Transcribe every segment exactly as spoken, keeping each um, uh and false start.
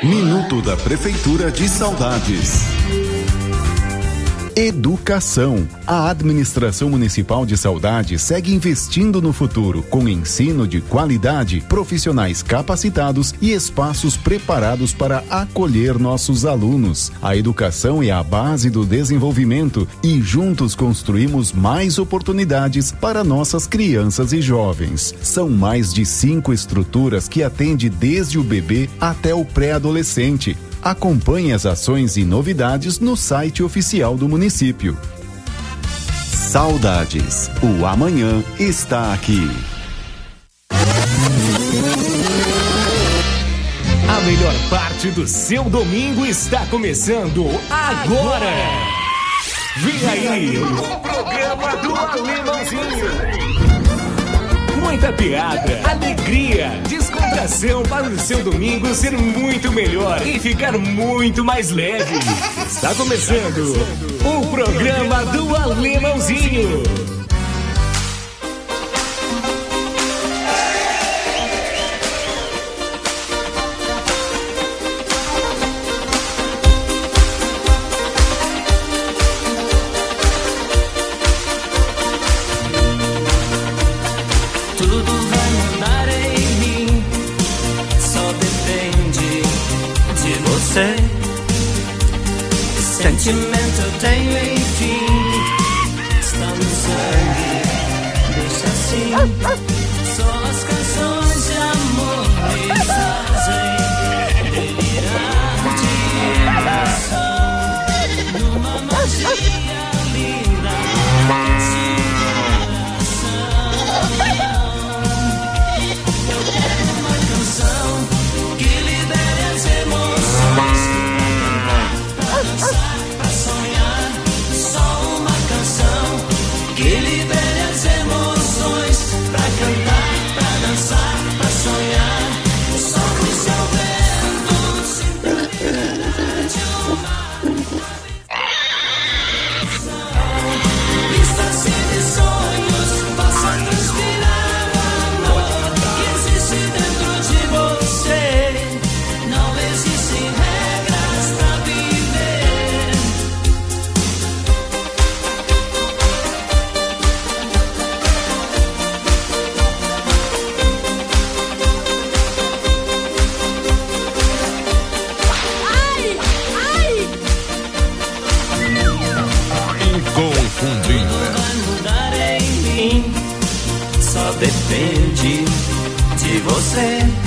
Minuto da Prefeitura de Saudades. Educação. A administração municipal de Saudades segue investindo no futuro, com ensino de qualidade, profissionais capacitados e espaços preparados para acolher nossos alunos. A educação é a base do desenvolvimento e juntos construímos mais oportunidades para nossas crianças e jovens. São mais de cinco estruturas que atendem desde o bebê até o pré-adolescente. Acompanhe as ações e novidades no site oficial do município. Saudades. O amanhã está aqui. A melhor parte do seu domingo está começando agora. Vem aí o programa do Alemãozinho. Muita piada, alegria, descontração para o seu domingo ser muito melhor e ficar muito mais leve. Está começando o programa do Alemãozinho. Sentimento eu tenho enfim, está no sangue, deixa assim. Só as canções de amor me fazem delirar de emoção, numa magia linda desse coração. Eu quero uma canção que libere as emoções, pra dançar, que libere as emoções, pra cantar, pra dançar, pra sonhar. Só o seu vento, simplesmente uma vista-se de sonhos, faça transpirar o amor que existe dentro de você. Não existem regras pra viver. Depende de você.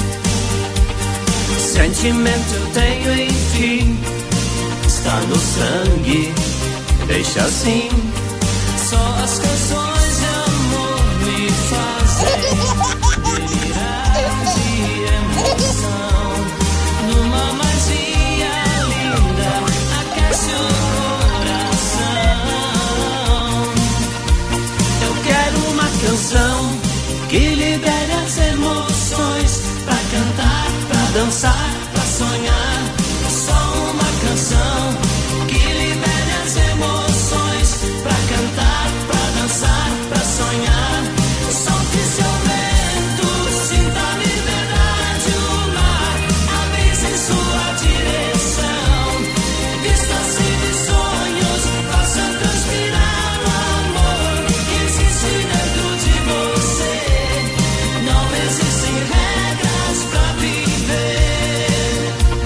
Sentimento eu tenho enfim, está no sangue, deixa assim. Só as canções de amor me fazem delirar de emoção, numa magia linda aquece o coração. Eu quero uma canção que libere as emoções, pra cantar, pra dançar, pra sonhar. Só uma canção que libere as emoções, pra cantar, pra dançar, pra sonhar. Solte seu vento, sinta a liberdade, o mar, a brisa em sua direção. Vista-se de sonhos, faça transpirar o amor que existe dentro de você. Não existem regras pra viver.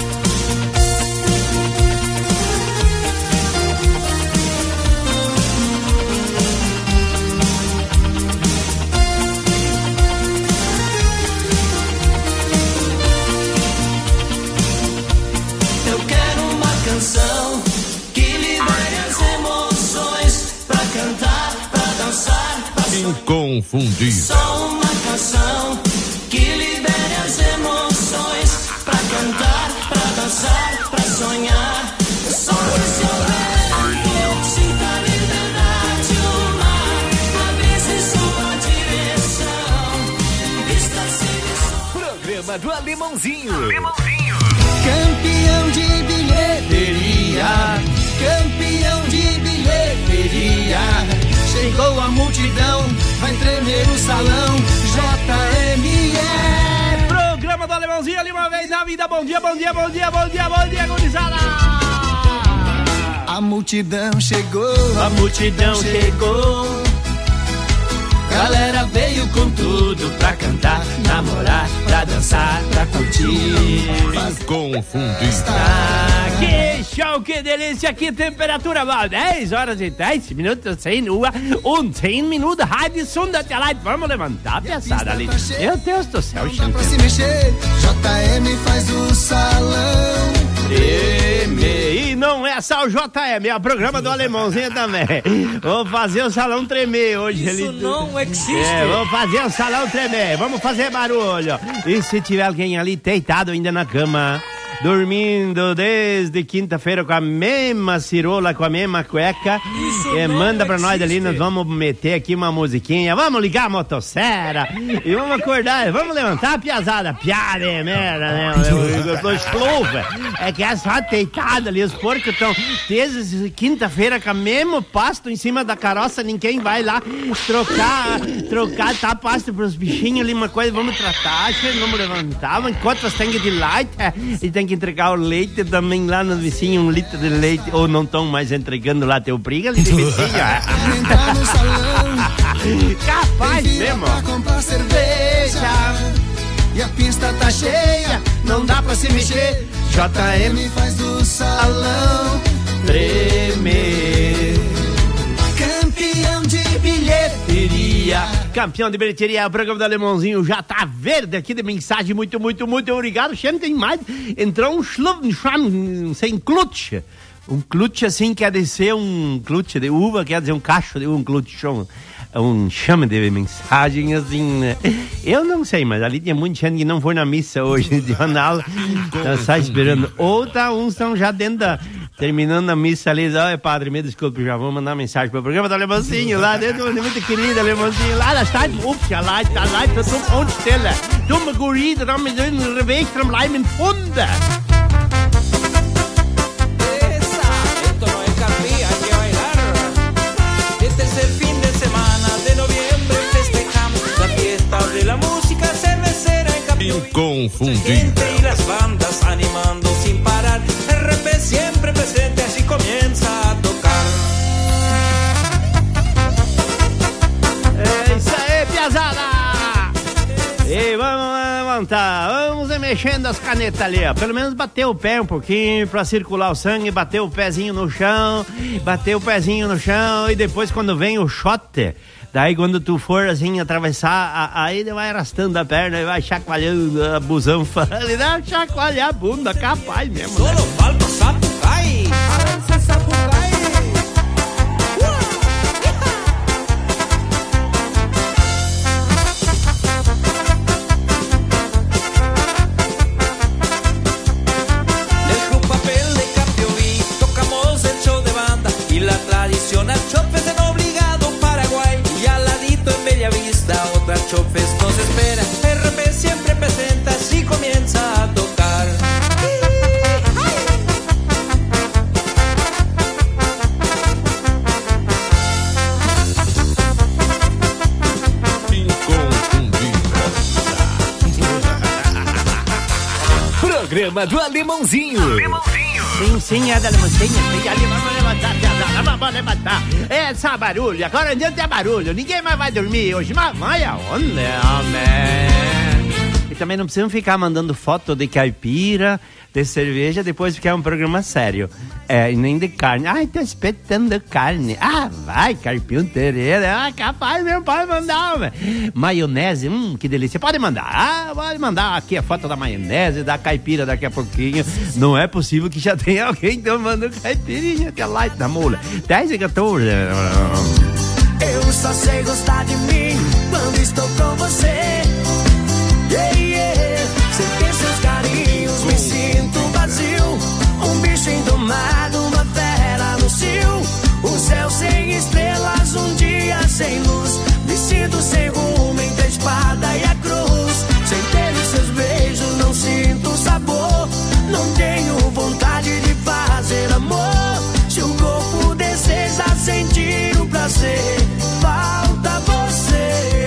Eu quero uma canção que libere as emoções, pra cantar, pra dançar, pra sonhar. Inconfundível. Só uma canção que libere as emoções, pra cantar, pra dançar, pra sonhar. Só esse vento, sinta a liberdade, o mar, a brisa em sua direção. Vista-se de sonhos. Programa do Alemãozinho. Campeão de bilheteria, campeão de bilheteria. Chegou a multidão, vai tremer o salão. J M E, programa do Alemãozinho ali uma vez na vida. Bom dia, bom dia, bom dia, bom dia, bom dia, gurizada! A multidão chegou, a multidão chegou. Galera veio com tudo pra cantar, namorar, pra dançar, pra curtir. Confundir. Ah, que show, que delícia, que temperatura boa. dez horas e dez minutos, zehn Uhr und zehn Minuten. Rádio Sunda Light. Vamos levantar a piaçada ali. Meu Deus do céu, não dá pra se mexer. J M faz o salão tremer. E não é só o J M, é o programa do Alemãozinho também. Vou fazer o salão tremer hoje. Isso ele... não existe. É, vamos fazer o salão tremer, vamos fazer barulho. E se tiver alguém ali deitado ainda na cama, dormindo desde quinta-feira com a mesma cirola, com a mesma cueca, é, manda pra nós ali, nós vamos meter aqui uma musiquinha, vamos ligar a motosserra e vamos acordar, vamos levantar a piazada. Piada é merda, né? Eu, eu, eu tô excluva. É que é só deitado ali, os porcos estão desde quinta-feira com o mesmo pasto em cima da carroça, ninguém vai lá trocar, trocar, tá pasto pros bichinhos ali, uma coisa, vamos tratar, vamos levantar, enquanto as tangas de leite, e tem que entregar o leite também lá no vizinho, um litro de leite, ou não estão mais entregando lá teu briga ali de vizinho. Capaz mesmo. pra comprar cerveja e a pista tá cheia, não dá pra se mexer. J M faz do salão tremer. Campeão de bilheteria. Campeão de bilheteria, o programa do Alemãozinho já tá verde aqui de mensagem. Muito, muito, muito obrigado. Xande, tem mais. Entrou um schlum, sem clutch. Um clutch assim quer dizer um clutch de uva, quer dizer um cacho de uva, um clutchão. Um chame de mensagem assim, né? Eu não sei, mas ali tinha muita gente que não foi na missa hoje de jornal, tá só esperando. Ou tá, uns estão já dentro da, terminando a missa ali, olha, padre, me desculpe, já vou mandar mensagem pro programa do Alemãozinho lá dentro, muito querido Alemãozinho, lá da Stadt, ups, ja, lá, da lá, da zum Unstelle, dumme Guride, da mit den Weg zum Leim in Funde. De la música cervecera en Campeón. Inconfundible. Y las bandas animando sin parar. R P siempre presente, así comienza a tocar. É isso aí, piazada! E vamos levantar, vamos mexendo as canetas ali, ó. Pelo menos bater o pé um pouquinho pra circular o sangue, bater o pezinho no chão, bater o pezinho no chão e depois quando vem o shot. Daí quando tu for assim atravessar, aí ele vai arrastando a perna e vai chacoalhando a busanfa. Ele dá chacoalhar a bunda, capaz mesmo. Né? Solo falta Sapucai. Avance Sapucai. Dejo un papel de Capioví, tocamos el show de banda y la tradicional chopes en obligado Paraguay. Y al ladito en Bellavista otra chopes nos espera. R P siempre presenta, así comienza a tocar. Programa do Alemãozinho. Sim, sim, é da Alemãozinho. Tem ali, vamos levantar, piazada, vamos levantar. Essa barulho, agora em diante é barulho. Ninguém mais vai dormir hoje, mas vai aonde, homem? E também não precisam ficar mandando foto de caipira, de cerveja, depois ficar um programa sério. É, e nem de carne. Ai, tô espetando carne. Ah, vai, carpinho terreira. Ah, capaz mesmo, pode mandar, velho. Maionese, hum, que delícia. Pode mandar. Ah, pode mandar aqui a foto da maionese, da caipira daqui a pouquinho. Não é possível que já tenha alguém tomando caipirinha, que é light da mula. dez e quatorze. Eu só sei gostar de mim quando estou com você. Yeah, yeah. Sem ter seus carinhos me sinto vazio. Um bicho indomado, uma fera no cio. Um céu sem estrelas, um dia sem luz. Me sinto sem rumo entre a espada e a cruz. Sem ter os seus beijos não sinto sabor. Não tenho vontade de fazer amor. Se o corpo deseja sentir o prazer, falta você.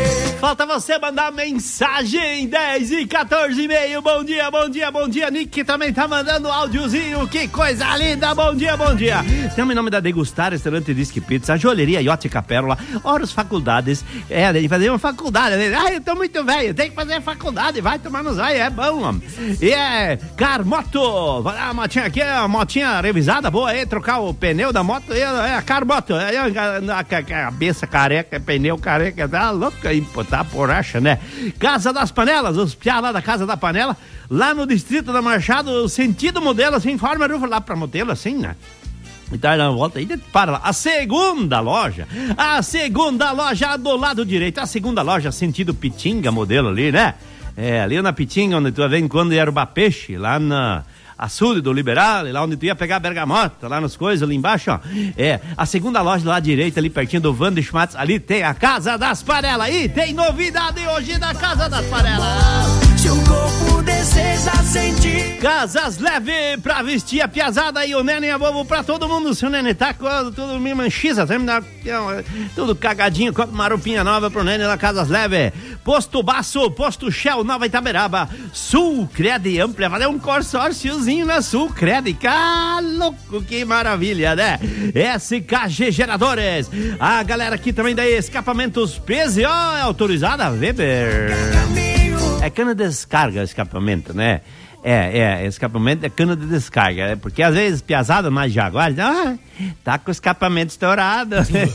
Falta você mandar mensagem, dez e quatorze e meio. Bom dia, bom dia, bom dia. Nick também tá mandando áudiozinho. Que coisa linda, bom dia, bom dia. Temos em nome da Degustar, Restaurante Disque Pizza, Joalheria Iote Capérola, Horus Faculdades. É, tem que fazer uma faculdade. Ah, eu tô muito velho, tem que fazer faculdade. Vai tomar nos vai, é bom, homem. E é Carmoto. Vai lá, a motinha aqui, a motinha revisada, boa aí, trocar o pneu da moto. É a Carmoto. É a cabeça careca, pneu careca, tá louco aí, pô, tá poracha, né? Casa das Panelas, os piá lá da Casa da Panela, lá no distrito da Machado, sentido modelo, assim, forma lá pra modelo, assim, né? E tá na volta aí, para lá. A segunda loja, a segunda loja do lado direito, a segunda loja, sentido Pitinga, modelo ali, né? É, ali na Pitinga, onde tu vem quando era o Bapeixe, lá na açude do Liberal, lá onde tu ia pegar a bergamota, lá nas coisas, ali embaixo, ó. É, a segunda loja do lado direito, ali pertinho do Wander Schmatz, ali tem a Casa das Panelas. E tem novidade hoje da Casa das Panelas. Se o corpo deseja sentir. Casas leve pra vestir a piazada e o neném é bobo pra todo mundo. Se o neném tá com tudo me manchiza, tudo cagadinho, com uma roupinha nova pro neném lá, Casas leve. Posto Baço, Posto Shell, Nova Itaberaba, Sul Cred Amplia, vai dar um consórciozinho na Sul Cred, ah, louco, que maravilha, né? S K G Geradores, a galera aqui também da Escapamentos P Z O, é autorizada, Weber. É cana de descarga, escapamento, né? É, é, escapamento é cana de descarga, né? Porque às vezes, piazada mais Jaguar, ah, tá com o escapamento estourado,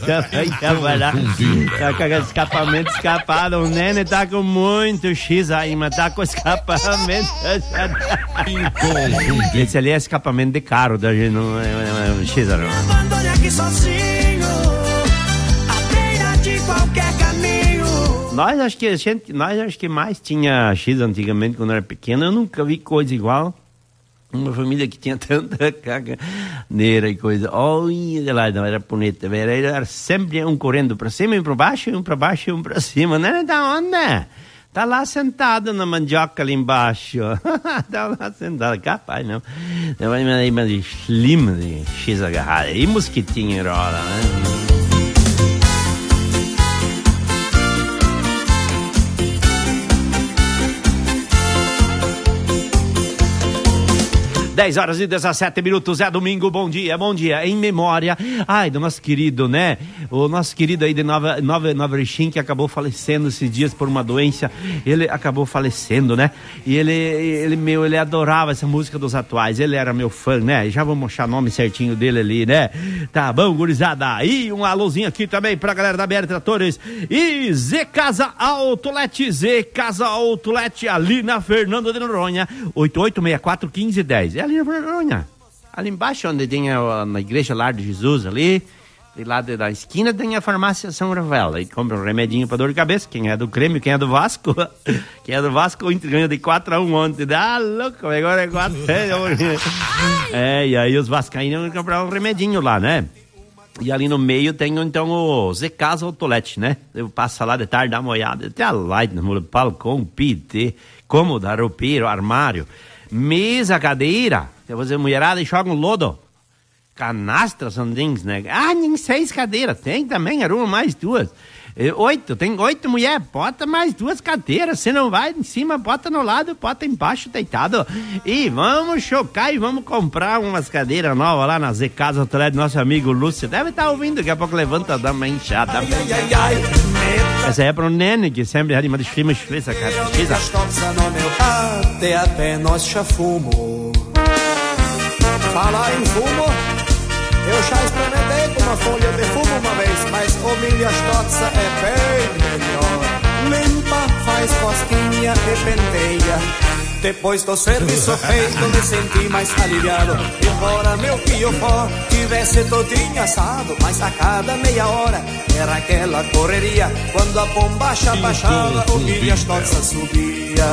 tá com o escapamento escapado, o Nene tá com muito X aí, mas tá com o escapamento. Esse ali é escapamento de carro, da gente não é um X, não. Abandone aqui sozinho, à beira de qualquer caminho. Nós acho que a gente, nós acho que mais tinha X antigamente quando era pequeno. Eu nunca vi coisa igual. Uma família que tinha tanta caganeira e coisa. Olha lá, não era bonita. Era, era sempre um correndo para cima e para baixo, um para baixo e um para cima. Não era da onde? Tá lá sentado na mandioca ali embaixo. Tá lá sentado. Capaz, não. Mas de slim, de X agarrada. E mosquitinho rola, né? dez horas e dezessete minutos, é domingo, bom dia, bom dia, em memória, ai, do nosso querido, né, o nosso querido aí de Nova, Nova, Nova Erechim, que acabou falecendo esses dias por uma doença, ele acabou falecendo, né, e ele, ele, meu, ele adorava essa música dos atuais, ele era meu fã, né, já vamos mostrar o nome certinho dele ali, né, tá bom, gurizada, e um alôzinho aqui também pra galera da B R Tratores, e Z Casa Outlet, Z Casa Outlet, ali na Fernando de Noronha, oito oito seis quatro, um cinco um zero, ali na Vergonha, ali embaixo onde tem a, na igreja Lar de Jesus ali, e lá de, da esquina tem a farmácia São Rafael, aí compra um remedinho pra dor de cabeça, quem é do Grêmio, quem é do Vasco, quem é do Vasco, o Inter ganhou de quatro a um ontem, ah, louco, agora é quatro, é, e aí os vascaínos vão comprar um remedinho lá, né? E ali no meio tem então o Z Casa Outlet, né? Eu passo lá de tarde, dá uma olhada, tem a light no balcão, P T, cômoda, roupeiro, armário, mesa, cadeira, eu vou dizer, mulherada e joga um lodo, canastra, são things, né? Ah, nem seis cadeiras, tem também, arruma mais duas, é, oito, tem oito mulheres, bota mais duas cadeiras, você não vai em cima, bota no lado, bota embaixo, deitado, e vamos chocar e vamos comprar umas cadeiras novas lá na Z Casa Outlet do nosso amigo Lúcio, deve estar tá ouvindo, daqui a pouco levanta, dá uma inchada. Ai, ai, ai, ai. Essa é pro Nene, que sempre anima de filme, essa cara. Até até nós já fumo. Falar em fumo, eu já experimentei com uma folha de fumo uma vez, mas o milha stotza é bem melhor. Limpa, faz cosquinha e penteia. Depois do serviço feito me senti mais aliviado. Embora meu piofó tivesse todinho assado, mas a cada meia hora era aquela correria. Quando a bombacha baixava, o milha stotza subia.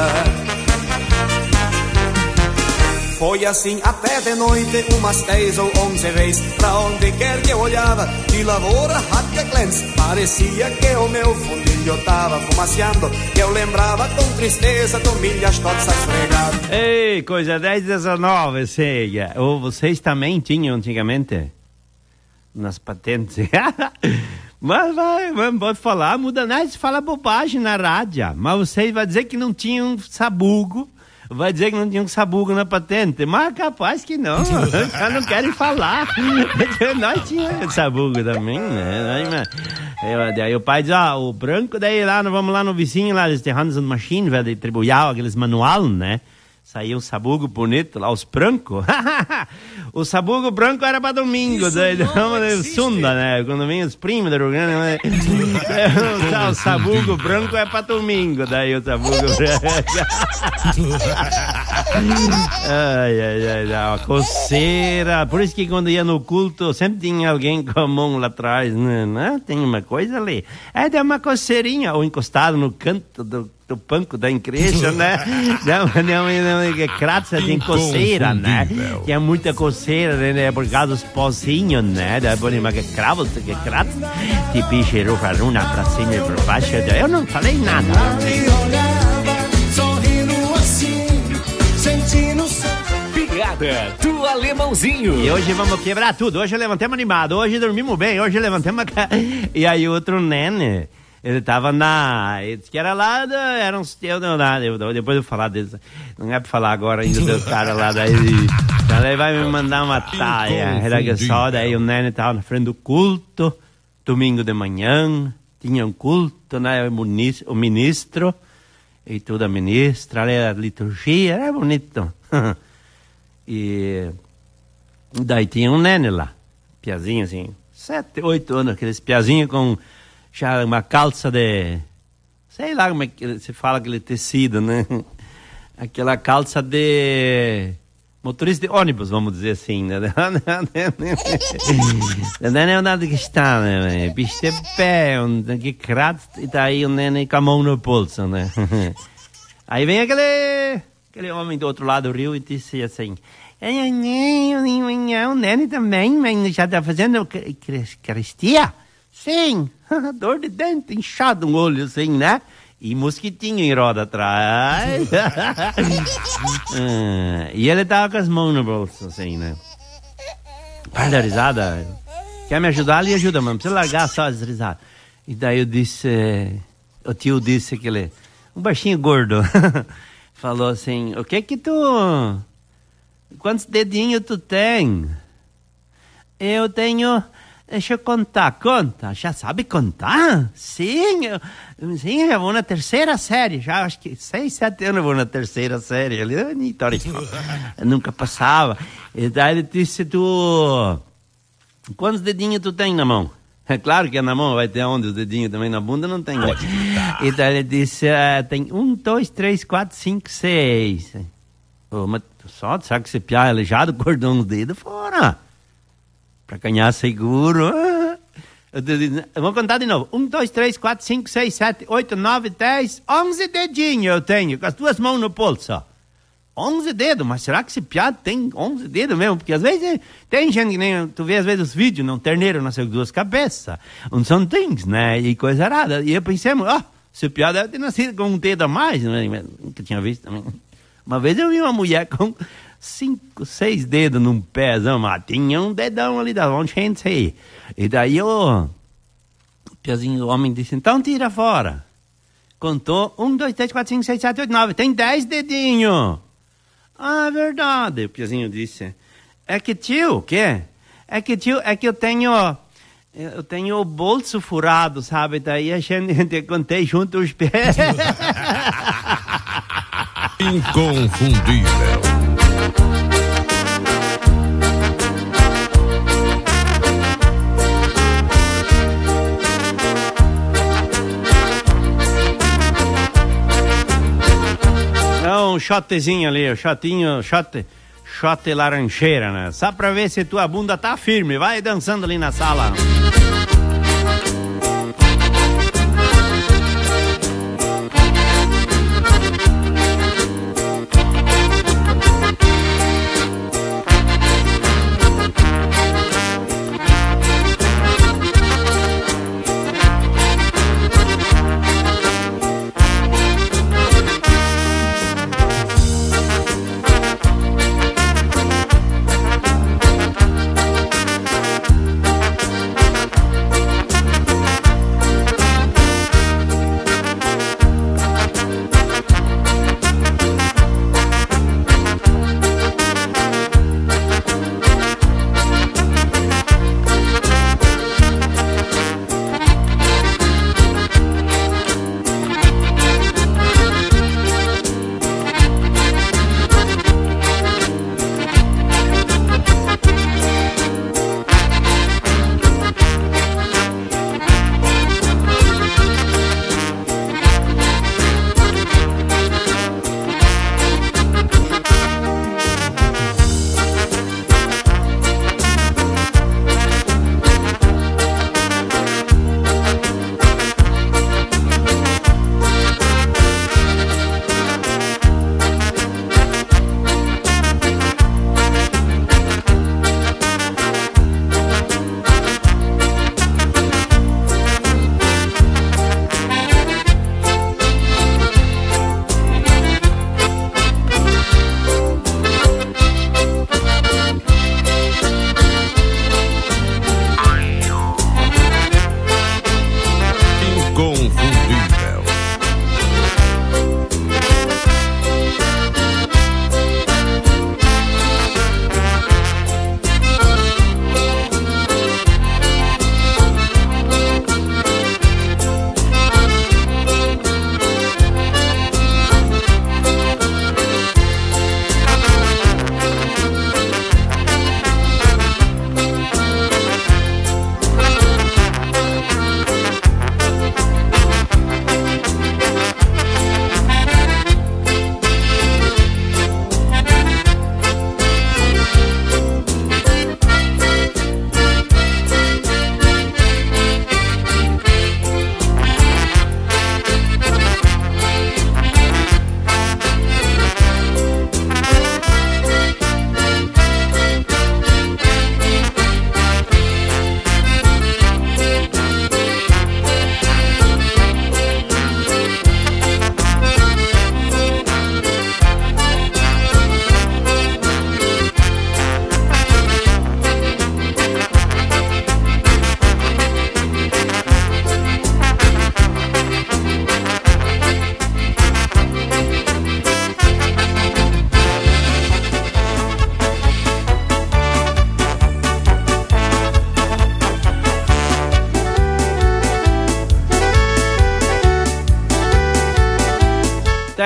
Foi assim até de noite, umas dez ou onze vezes. Pra onde quer que eu olhava, de lavoura, ratka glens, parecia que o meu fundilho tava fumaciando. E eu lembrava com tristeza do milha stotza esfregado. Ei, coisa dez, dezenove, sei. Ou vocês também tinham antigamente? Nas patentes. Mas vai, vai, pode falar, muda nada, você fala bobagem na rádio. Mas você vai dizer que não tinha um sabugo, vai dizer que não tinha um sabugo na patente. Mas capaz que não, já não querem falar. Nós tínhamos sabugo também, né? Nós, daí o pai diz, ó, o branco, daí lá, vamos lá no vizinho, lá, eles têm Hansen Machine, velho, de tribuial, aqueles manual, né? Saiu um sabugo bonito lá, os brancos. O sabugo branco era para domingo, daí vamos sunda, né? Quando vem os primos do Rio Grande, né? O sabugo branco é para domingo, daí o sabugo branco. Ai, ai, ai, ai, uma coceira. Por isso que quando ia no culto, sempre tinha alguém com a mão lá atrás, né? Não, tem uma coisa ali. É, dá uma coceirinha, ou encostado no canto do do banco da igreja, né? Não, não, não, que cratza tem coceira, né? Tinha muita coceira, né? Por causa dos pozinhos, né? Mas que cravo, que cratza, te picheiro faruna pra cima e pra baixo. Eu não falei nada. Piada do Alemãozinho. E hoje vamos quebrar tudo. Hoje levantamos animado. Hoje dormimos bem. Hoje levantamos. E aí outro nene. Ele tava na... Ele disse que era lá... Da, era uns... Eu não, nada. Eu, depois eu vou falar deles. Não é pra falar agora ainda do cara lá. Daí ele vai me mandar uma taia. Era que só... Daí o Nene tava na frente do culto. Domingo de manhã. Tinha um culto, né? O ministro. E toda a ministra. A liturgia. Era bonito. E... Daí tinha um Nene lá. Piazinho assim. Sete, oito anos. Aqueles piazinhos com... Já uma calça de... Sei lá como é que se fala aquele tecido, né? Aquela calça de... Motorista de ônibus, vamos dizer assim, né? Não é nada que está, né? Bicho de pé, que crato, e tá aí o Nene com a mão no pulso, né? Aí vem aquele... Aquele homem do outro lado do rio e disse assim... O Nene também, mas já tá fazendo caristia? Sim, dor de dente, inchado um olho assim, né? E mosquitinho em roda atrás. ah, e ele tava com as mãos no bolso, assim, né? Para da risada. Quer me ajudar? Ele ajuda, mano. Precisa largar só as risadas. E daí eu disse... O tio disse que ele... Um baixinho gordo. Falou assim... O que que tu... Quantos dedinhos tu tem? Eu tenho... Deixa eu contar, conta. Já sabe contar? Sim, eu, sim, eu vou na terceira série. Já acho que seis, sete anos eu vou na terceira série. Ele nunca passava. E daí ele disse, tu... Quantos dedinhos tu tem na mão? É claro que é na mão, vai ter onde os dedinhos também na bunda, não tem. E daí ele disse, ah, tem um, dois, três, quatro, cinco, seis. Oh, mas só, sabe que você piar aleijado, cordão os dedos fora. Pra ganhar seguro. Eu vou contar de novo. Um, dois, três, quatro, cinco, seis, sete, oito, nove, dez, onze dedinhos eu tenho, com as duas mãos no pulso. Onze dedos, mas será que esse piado tem onze dedos mesmo? Porque às vezes tem gente que nem... Tu vê às vezes os vídeos, não, terneiro nasceu com duas cabeças. Um são things, né? E coisa errada. E eu pensei, ó, oh, esse piado deve ter nascido com um dedo a mais, né? Nunca tinha visto também. Uma vez eu vi uma mulher com... Cinco, seis dedos num pézão, mas tinha um dedão ali da onde a gente sei. E daí o piazinho, o homem disse, então tira fora. Contou, um, dois, três, quatro, cinco, seis, sete, oito, nove, tem dez dedinhos. Ah, é verdade, o piazinho disse. É que tio, o quê? É que tio, é que eu tenho, eu tenho o bolso furado, sabe? Daí a gente, contei junto os pés. Inconfundível. Um shotezinho ali, um shotinho, shot, shot laranjeira, né? Só pra ver se tua bunda tá firme. Vai dançando ali na sala.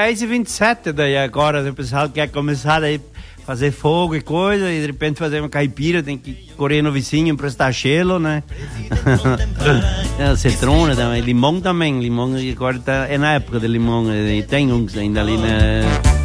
seis e vinte e sete daí agora, o pessoal quer começar aí fazer fogo e coisa, e de repente fazer uma caipira, tem que correr no vizinho, emprestar gelo, né? É, citrona também, limão também, limão agora tá, é na época de limão, e tem uns ainda ali, né?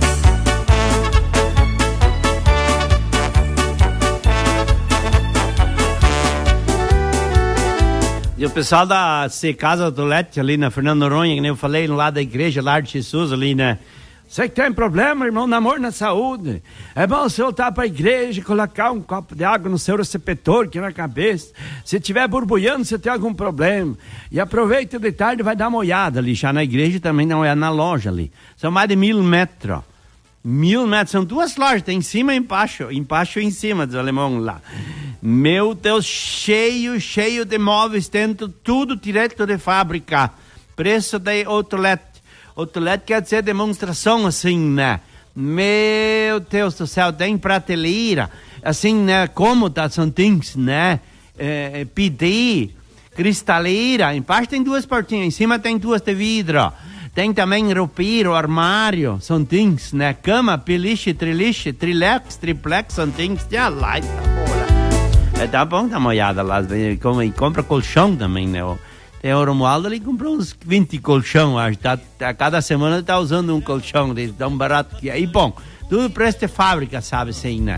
E o pessoal da C Casa do Tolete, ali na Fernando Noronha, que nem eu falei, lá da igreja, lá de Jesus, ali, né? Você que tem problema, irmão, namoro na saúde. É bom você voltar para a igreja e colocar um copo de água no seu receptor aqui na cabeça. Se estiver borbulhando, você tem algum problema. E aproveita de tarde e vai dar uma olhada ali. Já na igreja também não é na loja ali. São mais de mil metros. Mil metros, são duas lojas, tem em cima e embaixo. Embaixo e em cima dos alemães lá. Meu Deus, cheio, cheio de móveis dentro, tudo direto de fábrica. Preço de outlet. Outlet quer dizer demonstração, assim, né? Meu Deus do céu, tem prateleira, assim, né? Cômoda, são things, né? É, pedir, cristaleira, embaixo tem duas portinhas, em cima tem duas de vidro. Tem também roupeiro, armário, são things, né? Cama, beliche, triliche, trilex, triplex, são things. Já lá, tá bom. É, tá bom, dá uma olhada lá. E compra colchão também, né? Tem o Romualdo ali, comprou uns vinte colchão, acho. Tá, tá, cada semana ele tá usando um colchão dele, tão barato que é. E bom, tudo preço de fábrica, sabe assim, né?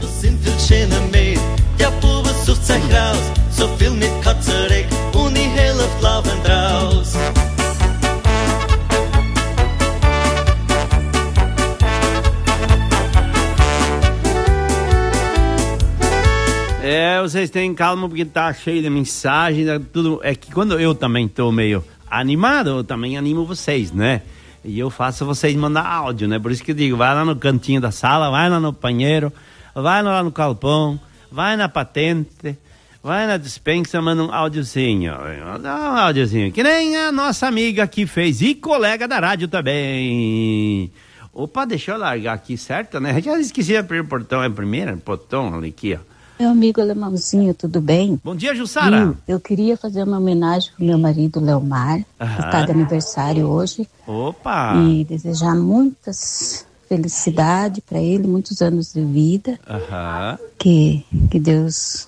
É, vocês têm calma porque tá cheio de mensagem, tudo. É que quando eu também tô meio animado, eu também animo vocês, né? E eu faço vocês mandar áudio, né? Por isso que eu digo, vai lá no cantinho da sala, vai lá no banheiro, vai lá no galpão, vai na patente, vai na despensa, manda um áudiozinho. Dá um áudiozinho, que nem a nossa amiga que fez, e colega da rádio também. Opa, deixa eu largar aqui, certo, né? Já esqueci o primeiro portão, é o primeiro portão ali aqui, ó. Meu amigo Alemãozinho, tudo bem? Bom dia, Jussara. Hum, eu queria fazer uma homenagem pro meu marido Leomar, que está de aniversário hoje. Opa! E desejar muitas felicidades para ele, muitos anos de vida. Aham. Que, que Deus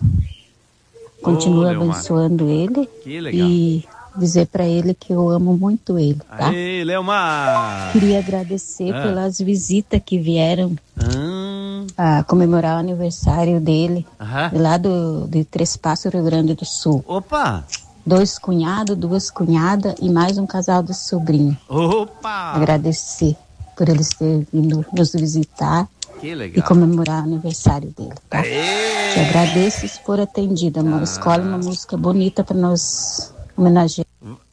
continue oh, abençoando ele. Que legal. E dizer para ele que eu amo muito ele, tá? Aê, Leomar! Queria agradecer ah. pelas visitas que vieram hum. a comemorar o aniversário dele, Aham. lá do, de Três Passos, Rio Grande do Sul. Opa! Dois cunhados, duas cunhadas e mais um casal de sobrinho. Opa! Agradecer por eles terem vindo nos visitar. Que legal. E comemorar o aniversário dele, tá? Aê. Te agradeço por atendida, amor. Ah. Escolhe uma música bonita para nós homenagear.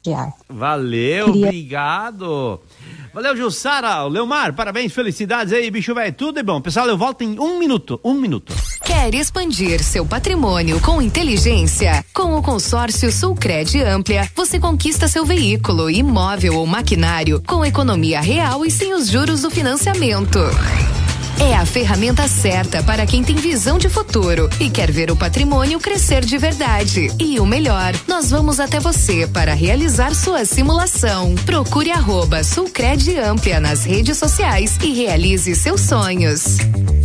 Valeu, Queria... obrigado. Valeu, Jussara, Leomar, parabéns, felicidades aí, bicho velho, tudo é bom. Pessoal, eu volto em um minuto, um minuto. Quer expandir seu patrimônio com inteligência? Com o consórcio Sulcred Amplia, você conquista seu veículo, imóvel ou maquinário com economia real e sem os juros do financiamento. É a ferramenta certa para quem tem visão de futuro e quer ver o patrimônio crescer de verdade. E o melhor, nós vamos até você para realizar sua simulação. Procure arroba Sulcred Amplia nas redes sociais e realize seus sonhos.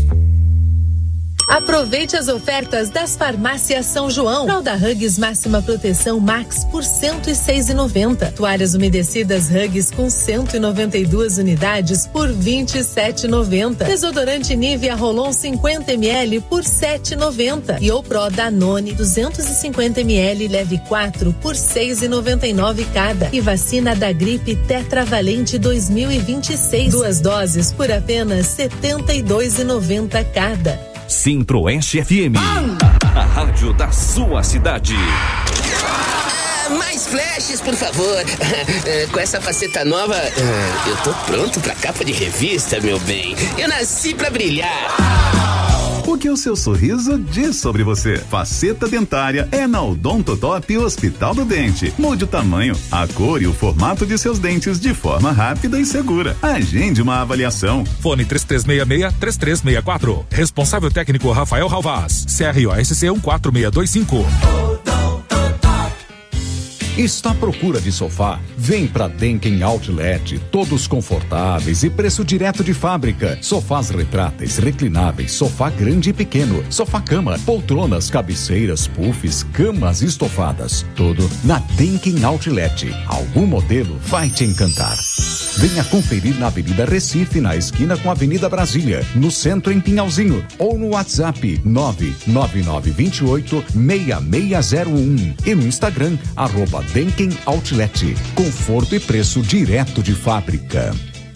Aproveite as ofertas das farmácias São João. Fralda Huggies máxima proteção Max por cento e seis reais e noventa centavos. Toalhas umedecidas Huggies com cento e noventa e duas unidades por vinte e sete reais e noventa centavos. Desodorante Nivea Rolon cinquenta mililitros por sete reais e noventa centavos. E o Pro Danone duzentos e cinquenta mililitros leve quatro por seis reais e noventa e nove centavos cada. E vacina da gripe Tetravalente dois mil e vinte e seis. Duas doses por apenas setenta e dois reais e noventa centavos cada. Centro-Oeste F M, a rádio da sua cidade. Ah, mais flashes, por favor. Com essa faceta nova, eu tô pronto pra capa de revista, meu bem. Eu nasci pra brilhar. O que o seu sorriso diz sobre você? Faceta dentária é na Odontotop Hospital do Dente. Mude o tamanho, a cor e o formato de seus dentes de forma rápida e segura. Agende uma avaliação. Fone três três seis seis, três três seis quatro. Responsável técnico Rafael Ralvaz. C R O S C um quatro seis dois cinco. Está à procura de sofá? Vem pra Denken Outlet, todos confortáveis e preço direto de fábrica. Sofás retráteis, reclináveis, sofá grande e pequeno, sofá-cama, poltronas, cabeceiras, puffs, camas estofadas. Tudo na Denken Outlet. Algum modelo vai te encantar. Venha conferir na Avenida Recife, na esquina com a Avenida Brasília, no centro em Pinhalzinho, ou no WhatsApp nove nove nove dois oito seis seis zero um e no Instagram, arroba Denken Outlet. Conforto e preço direto de fábrica.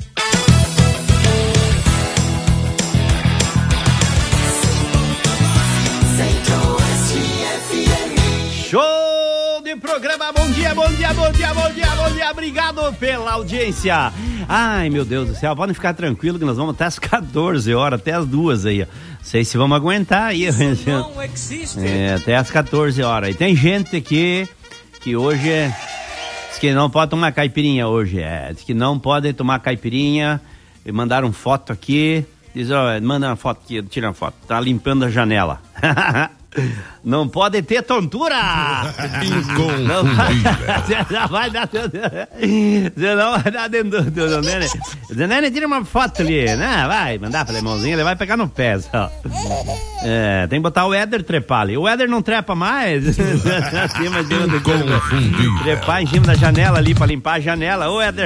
Show de programa, bom dia, bom dia, bom dia, bom dia, bom dia, obrigado pela audiência. Ai, meu Deus do céu, podem ficar tranquilos que nós vamos até as quatorze horas, até as duas aí, ó. Não sei se vamos aguentar aí. Não existe. É, até as quatorze horas. E tem gente aqui que hoje é, diz que não pode tomar caipirinha hoje, é, diz que não pode tomar caipirinha, e mandaram foto aqui, diz, ó, manda uma foto aqui, tira uma foto, tá limpando a janela. Não pode ter tontura! Não vai, você não vai dar. Você não vai dar dentro do Nene. Nene, tira uma foto ali, né? Vai mandar pra irmãozinho, ele vai pegar no pé. Só. É, tem que botar o Éder trepar ali. O Éder não trepa mais. Acima de onde trepar em cima da janela ali pra limpar a janela. Ô, Éder!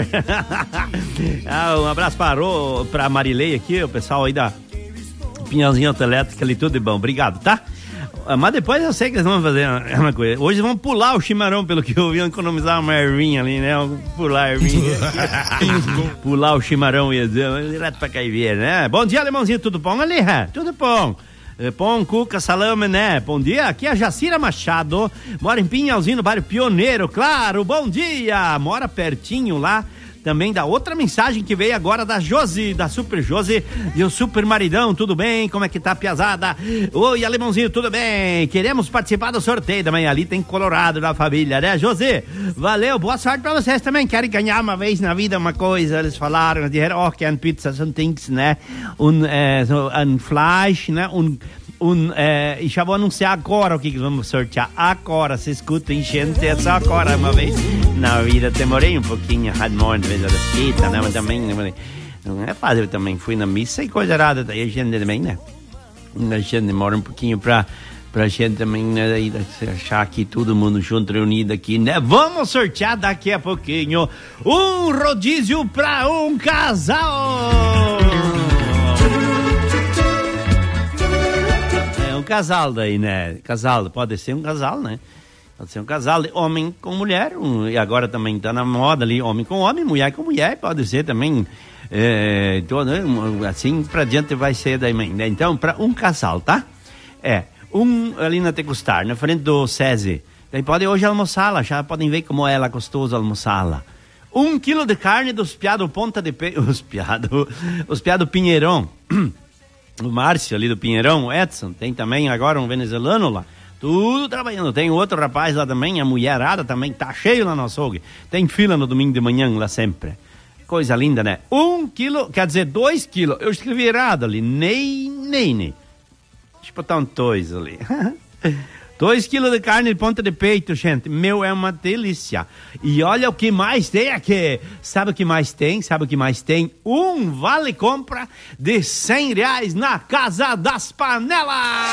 Ah, um abraço para o, pra Marilei aqui, o pessoal aí da Pinhalzinho Autoelétrica ali, tudo de bom. Obrigado, tá? Mas depois eu sei que eles vão fazer uma coisa. Hoje vão pular o chimarrão, pelo que eu vi, economizar uma ervinha ali, né? Pular a ervinha. Pular o chimarrão e direto pra Caiveira, né? Bom dia, alemãozinho, tudo bom ali? Tudo bom. Pão, cuca, salame, né? Bom dia, aqui é a Jacira Machado, mora em Pinhalzinho, no bairro Pioneiro, claro, bom dia. Mora pertinho lá. Também da outra mensagem que veio agora da Josi, da Super Josi e o Super Maridão, tudo bem? Como é que tá, piazada? Oi, alemãozinho, tudo bem? Queremos participar do sorteio da manhã, ali tem Colorado da família, né, Josi? Valeu, boa sorte pra vocês também, querem ganhar uma vez na vida uma coisa, eles falaram, disseram, oh, que é pizza, são things, né, um, é, um flash, né, um... Um, é, e já vou anunciar agora o que, que vamos sortear. Agora, se escuta enchente, é só agora uma vez na vida. Demorei um pouquinho, Radmore, de vez da esquita, né? Mas também não é fácil. Eu também fui na missa e coisa errada. Daí a gente também, né? A gente demora um pouquinho pra, pra gente também, né? Daí, achar aqui todo mundo junto, reunido aqui, né? Vamos sortear daqui a pouquinho um rodízio pra um casal! Um casal daí, né? Casal, pode ser um casal, né? Pode ser um casal de homem com mulher, um, e agora também tá na moda ali, homem com homem, mulher com mulher, pode ser também, é, todo, assim pra diante vai ser daí, né? Então, pra um casal, tá? É, um ali na Tecustar, na frente do SESI, daí pode hoje almoçar lá, já podem ver como é lá gostoso almoçar lá. Um quilo de carne dos piados ponta de pe... os piados, os piados Pinheirão. O Márcio ali do Pinheirão, o Edson, tem também agora um venezuelano lá, tudo trabalhando. Tem outro rapaz lá também, a mulherada também, tá cheio lá no açougue. Tem fila no domingo de manhã lá sempre. Coisa linda, né? Um quilo, quer dizer, dois quilos. Eu escrevi errado ali, nem, nem, nem. Deixa eu botar um dois ali. Dois quilos de carne de ponta de peito, gente. Meu, é uma delícia. E olha o que mais tem aqui. Sabe o que mais tem? Sabe o que mais tem? Um vale compra de cem reais na Casa das Panelas.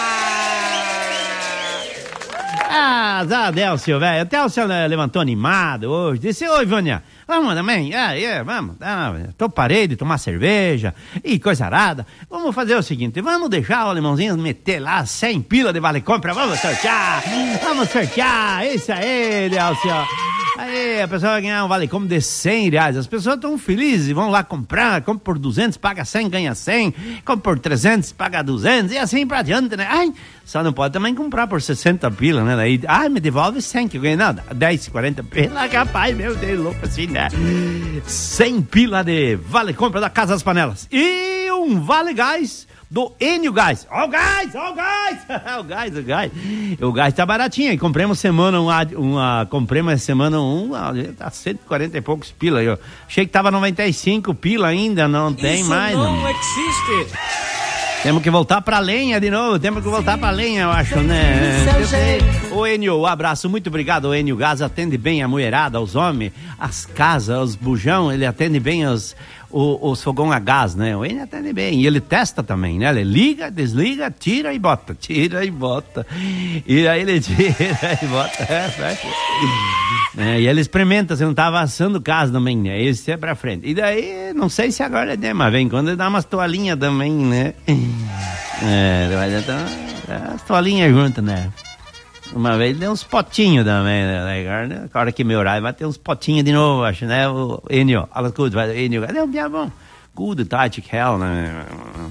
Ah, Adélcio, velho. Até o senhor levantou animado hoje. Disse, oi, Vânia. Vamos também, é, é, vamos, ah, tô parei de tomar cerveja e coisa arada. Vamos fazer o seguinte, vamos deixar o alemãozinho meter lá cem pila de vale compra, vamos sortear, vamos sortear, isso aí, Delcio. Aí a pessoa vai ganhar um vale compra de cem reais, as pessoas estão felizes, vão lá comprar, compra por duzentos, paga cem, ganha cem, compra por trezentos, paga duzentos e assim pra diante, né? Ai, só não pode também comprar por sessenta pila, né? Daí, ai, me devolve cem que eu ganhei, não, dez, quarenta pila, capaz, meu Deus, louco assim, né? cem pila de vale compra da Casa das Panelas e um vale gás do Enio Gás. Ó o gás, ó o gás, o gás, o gás. O gás tá baratinho, compramos semana uma, uma compramos semana um, tá cento e quarenta e poucos pila. Eu achei que tava noventa e cinco pila ainda, não tem Isso mais. Não, não existe. Temos que voltar pra lenha de novo, temos que voltar pra lenha, eu acho, né? Ô Enio, um abraço, muito obrigado, o Enio Gás atende bem a mulherada, os homens, as casas, os bujão, ele atende bem os, os, os fogão a gás, né? O Enio atende bem, e ele testa também, né? Ele liga, desliga, tira e bota, tira e bota, e aí ele tira e bota, é, fecha. É, e ele experimenta, você não tá assando casa também, né? Isso é pra frente. E daí, não sei se agora é, né? Mas vem quando ele dá umas toalhinhas também, né? É, vai dar as toalhinhas juntas, né? Uma vez deu uns potinhos também, né? Agora, a hora que melhorar, vai ter uns potinhos de novo, acho, né? O Enio, alles gut, vai, Enio, é um dia bom. Gute Zeit, hell, né?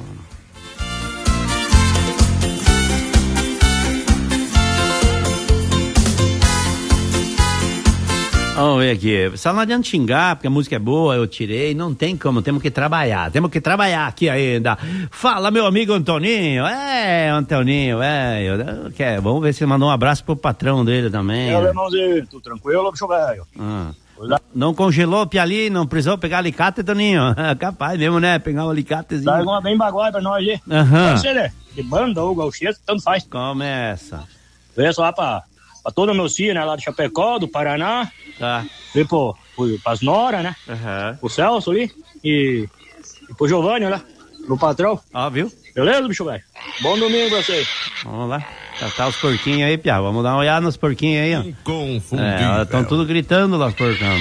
Vamos ver aqui, só não adianta xingar, porque a música é boa, eu tirei, não tem como, temos que trabalhar, temos que trabalhar aqui ainda. Fala, meu amigo Antoninho, é, Antoninho, é, eu, quer, vamos ver se ele mandou um abraço pro patrão dele também. É, irmãozinho, tudo tranquilo, bicho velho? Ah. Não congelou o piali, não precisou pegar alicate, Toninho? Capaz mesmo, né, pegar um alicatezinho. Dá uma bem baguai pra nós aí. Aham. Pode ser, né? De banda ou gauchês, tanto faz. Começa. Vê só lá pra... Pra toda a meus filhos, né? Lá de Chapecó, do Paraná. Tá. Vem pro, pro, pras Nora, né? Uhum. O Celso ali. E, e pro Giovanni, né? Pro patrão. Ó, viu? Beleza, bicho velho? Bom domingo pra vocês. Vamos lá. Tá, tá os porquinhos aí, Piá. Vamos dar uma olhada nos porquinhos aí, ó. Inconfundível. É, estão tudo gritando lá, os porcão.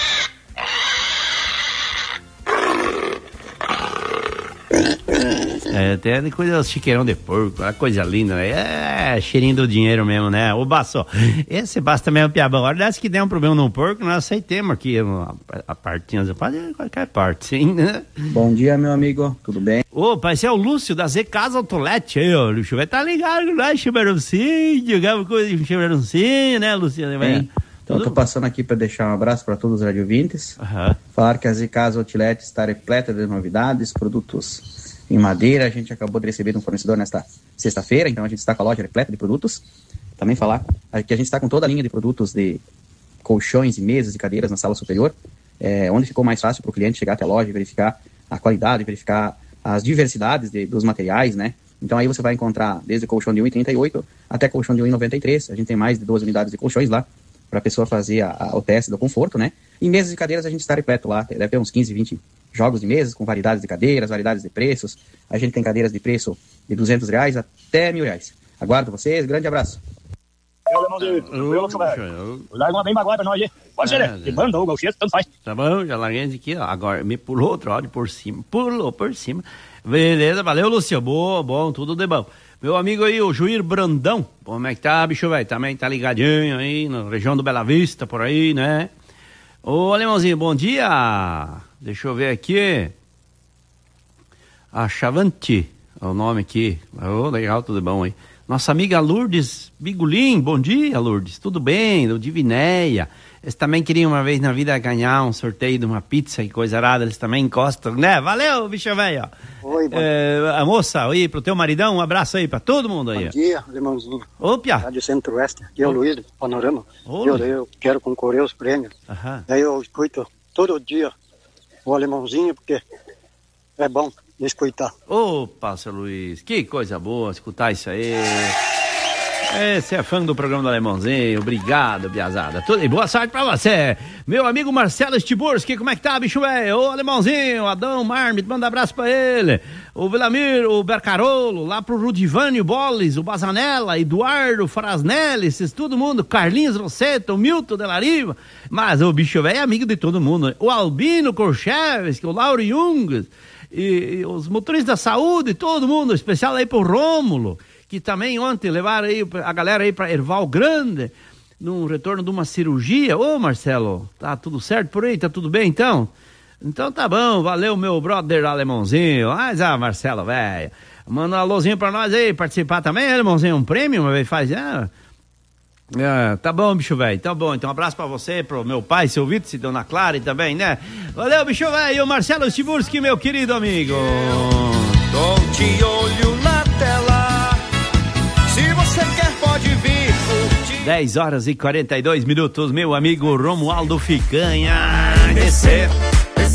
É, até de coisa, chiqueirão de porco, a coisa linda, né? É, cheirinho do dinheiro mesmo, né? Ô, Baço, esse Baço também é um piabão. Agora, desse que der um problema no porco, nós aceitemos aqui a, a partinha, pode qualquer parte, sim, né? Bom dia, meu amigo, tudo bem? Opa, esse é o Lúcio, da Z Casa Autolete aí, ó. O Lúcio vai estar ligado lá, Chibaroncinho, alguma coisa de Chibaroncinho, né, Luciano? Bem, então, eu tô passando aqui para deixar um abraço para todos os radiovintes. Uhum. Falar que a Z Casa Outlet está repleta de novidades, produtos em madeira. A gente acabou de receber um fornecedor nesta sexta-feira, então a gente está com a loja repleta de produtos. Também falar que a gente está com toda a linha de produtos de colchões e mesas e cadeiras na sala superior, é, onde ficou mais fácil para o cliente chegar até a loja e verificar a qualidade, verificar as diversidades de, dos materiais, né? Então aí você vai encontrar desde colchão de um e trinta e oito até colchão de um e noventa e três. A gente tem mais de duas unidades de colchões lá para a pessoa fazer a, a, o teste do conforto, né? E mesas e cadeiras a gente está repleto lá, deve ter uns quinze, vinte jogos de mesas com variedades de cadeiras, variedades de preços. A gente tem cadeiras de preço de duzentos reais até mil reais. Aguardo vocês, grande abraço. Eu, irmãozinho, tranquilo, bicho velho? Larga uma bem baguai pra nós aí. Pode ser, né? De banda ou gauchês, tanto faz. Tá bom, já larguei aqui, ó. Agora me pulou outro áudio por cima, pulou por cima. Beleza, valeu, Lúcio, bom, bom, tudo de bom. Meu amigo aí, o Juir Brandão, como é que tá, bicho velho? Também tá ligadinho aí, na região do Bela Vista, por aí, né? Ô, Alemãozinho, bom dia. Deixa eu ver aqui. A Chavanti, é o nome aqui. Oh, legal, tudo bom aí. Nossa amiga Lourdes Bigulim, bom dia, Lourdes. Tudo bem? Do Divinéia. Eles também queriam uma vez na vida ganhar um sorteio de uma pizza e coisa arada. Eles também encostam, né? Valeu, bicho velho. Oi, bom é, a moça aí, pro teu maridão, um abraço aí pra todo mundo aí. Bom dia, Alemãozinho. Opa! Rádio Centro-Oeste, aqui é o Luiz do Panorama. Oi. Eu, eu quero concorrer aos prêmios. Aham. Daí eu escuto todo dia o Alemãozinho, porque é bom de escutar. Opa, seu Luiz, que coisa boa escutar isso aí. Esse é fã do programa do Alemãozinho, obrigado, Biazada. Tudo e boa sorte pra você. Meu amigo Marcelo Stiburski, como é que tá, bicho velho? Ô, Alemãozinho, Adão Marmit, manda abraço pra ele. O Velamir, o Bercarolo, lá pro Rudivânio Boles, o Bazanella, Eduardo Frasnelli, esses todo mundo, Carlinhos Rosseto, o Milton Delariva. Mas o bicho velho é amigo de todo mundo. O Albino Korchevski, o Lauro Jungs, e, e os motoristas da saúde, todo mundo, especial aí pro Rômulo, que também ontem levaram aí a galera aí para Erval Grande, num retorno de uma cirurgia. Ô, Marcelo, tá tudo certo por aí? Tá tudo bem, então? Então tá bom, valeu, meu brother Alemãozinho. Mas, ah, Marcelo, velho, manda um alôzinho pra nós aí, participar também, Alemãozinho, um prêmio, uma vez faz, ah, é, tá bom, bicho velho, tá bom, então um abraço pra você, pro meu pai, seu Vitor, se Dona Clara e também, né? Valeu, bicho velho, Marcelo Stiburski, meu querido amigo. Tô de olho na tela. Se você quer, pode vir curtir. dez horas e quarenta e dois minutos, meu amigo Romualdo Ficanha. Descer,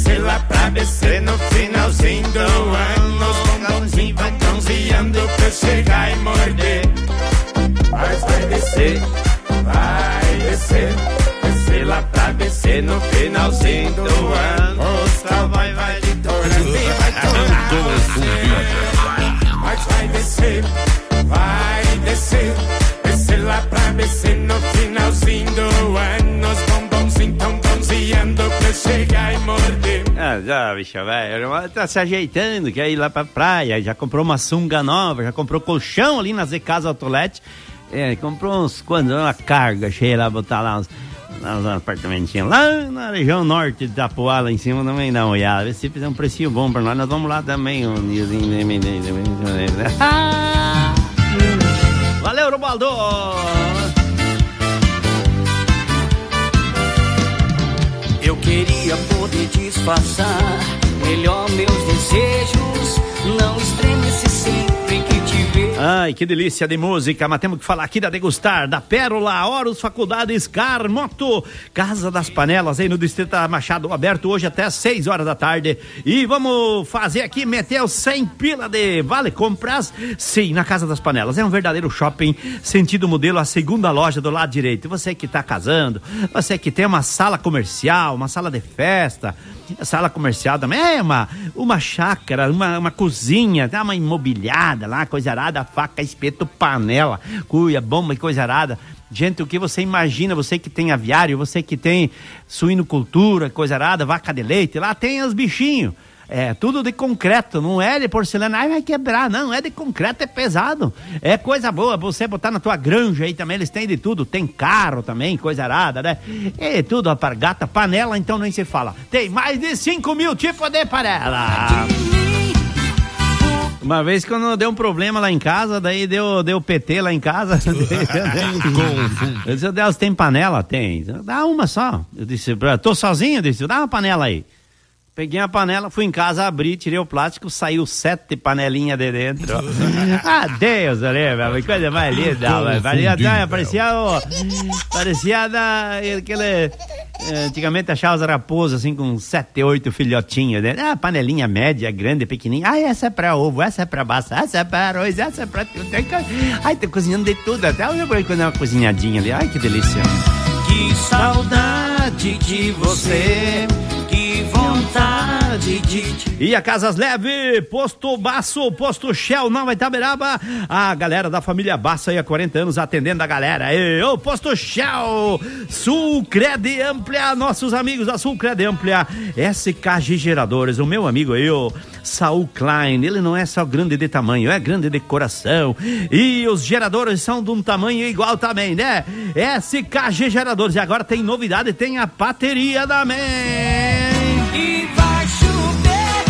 descer lá pra descer no finalzinho do ano. Os bombonzinhos vão bronzeando pra chegar e morder. Mas vai descer, vai descer, descer lá pra descer no finalzinho do ano. O sol vai, vai de tornando e vai tornar você. Mas vai descer, vai descer, descer lá pra descer no finalzinho do ano. Os bombonzinhos tão bronzeando pra chegar e morder. Ah, já, bicho, velho, tá se ajeitando, quer ir lá pra praia, já comprou uma sunga nova, já comprou colchão ali na Z Casa Outlet. É, comprou uns, quando uma carga cheia lá, botar lá uns, uns apartamentinhos lá na região norte de Itapuá, lá em cima também dá uma olhada. Se fizer um precinho bom pra nós, nós vamos lá também. Um diazinho. Ah! Valeu, Robaldo! Eu queria poder disfarçar melhor meus desejos, não estremece sempre que te ver. Ai, que delícia de música, mas temos que falar aqui da Degustar, da Pérola, Horus Faculdades, Carmoto, Casa das Panelas, aí no Distrito Machado, aberto hoje até seis horas da tarde. E vamos fazer aqui, meter os cem pila de vale compras, sim, na Casa das Panelas. É um verdadeiro shopping, sentido modelo, a segunda loja do lado direito. Você que está casando, você que tem uma sala comercial, uma sala de festa, a sala comercial também é uma, uma chácara, uma, uma cozinha, tá uma imobiliada lá, coisa arada, faca, espeto, panela, cuia, bomba e coisa arada. Gente, o que você imagina, você que tem aviário, você que tem suinocultura, coisa arada, vaca de leite, lá tem os bichinhos. É tudo de concreto, não é de porcelana, ai vai quebrar, não, é de concreto, é pesado, é coisa boa, você botar na tua granja aí também, eles têm de tudo, tem carro também, coisa arada, né? É tudo, alpargata, panela, então nem se fala, tem mais de cinco mil tipos de panela. Uma vez quando deu um problema lá em casa, daí deu, deu P T lá em casa. Eu disse, Deus, tem panela? Tem. Dá uma só. Eu disse, tô sozinho? Eu disse, dá uma panela aí. Peguei a panela, fui em casa, abri, tirei o plástico, saiu sete panelinhas de dentro. Ah, Deus, né, velho? Coisa mais linda, velho. Parecia, parecia, o, parecia da, aquele... Antigamente achava as raposas assim com sete, oito filhotinhos, né? Ah, panelinha média, grande, pequenininha. Ah, essa é pra ovo, essa é pra massa, essa é pra arroz, essa é pra tudo. Ai, tô cozinhando de tudo, até eu vou fazer uma cozinhadinha ali. Ai, que delícia. Que saudade de você, que vontade de te... E a Casas Leve, Posto Baço, Posto Shell, Nova Itaberaba, a galera da família Baço aí há quarenta anos atendendo a galera. E o Posto Shell, Sulcred Amplia, nossos amigos da Sulcred Amplia, S K G Geradores, o meu amigo eu, Saul Klein, ele não é só grande de tamanho, é grande de coração. E os geradores são de um tamanho igual também, né? S K G Geradores, e agora tem novidade, tem a bateria também. E vai chover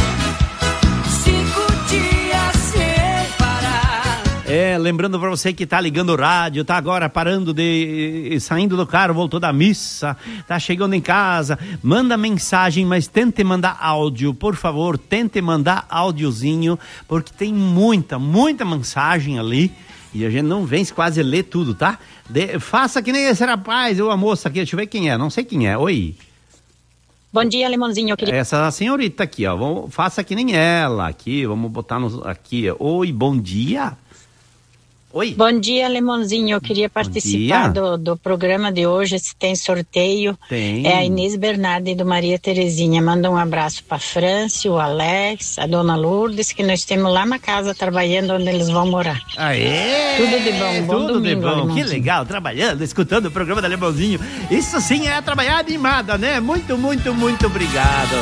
cinco dias sem parar. É, lembrando pra você que tá ligando o rádio, tá agora parando de... saindo do carro, voltou da missa, tá chegando em casa, manda mensagem, mas tente mandar áudio, por favor, tente mandar áudiozinho, porque tem muita, muita mensagem ali, e a gente não vem quase ler tudo, tá? De... faça que nem esse rapaz, ou a moça aqui, deixa eu ver quem é, não sei quem é, oi... Bom dia, Alemãozinho, eu queria... Essa senhorita aqui, ó, vamos, faça que nem ela aqui, vamos botar no, aqui, oi, bom dia. Oi. Bom dia, Alemãozinho, eu queria participar do, do programa de hoje, se tem sorteio. Tem. É a Inês Bernardi do Maria Terezinha, manda um abraço pra Franci, o Alex, a dona Lourdes, que nós temos lá na casa trabalhando onde eles vão morar. Aê! Tudo de bom, bom Tudo domingo, de bom, Alemãozinho. que legal, trabalhando, escutando o programa da Alemãozinho. Isso sim é trabalhar animada, né? Muito, muito, muito obrigado.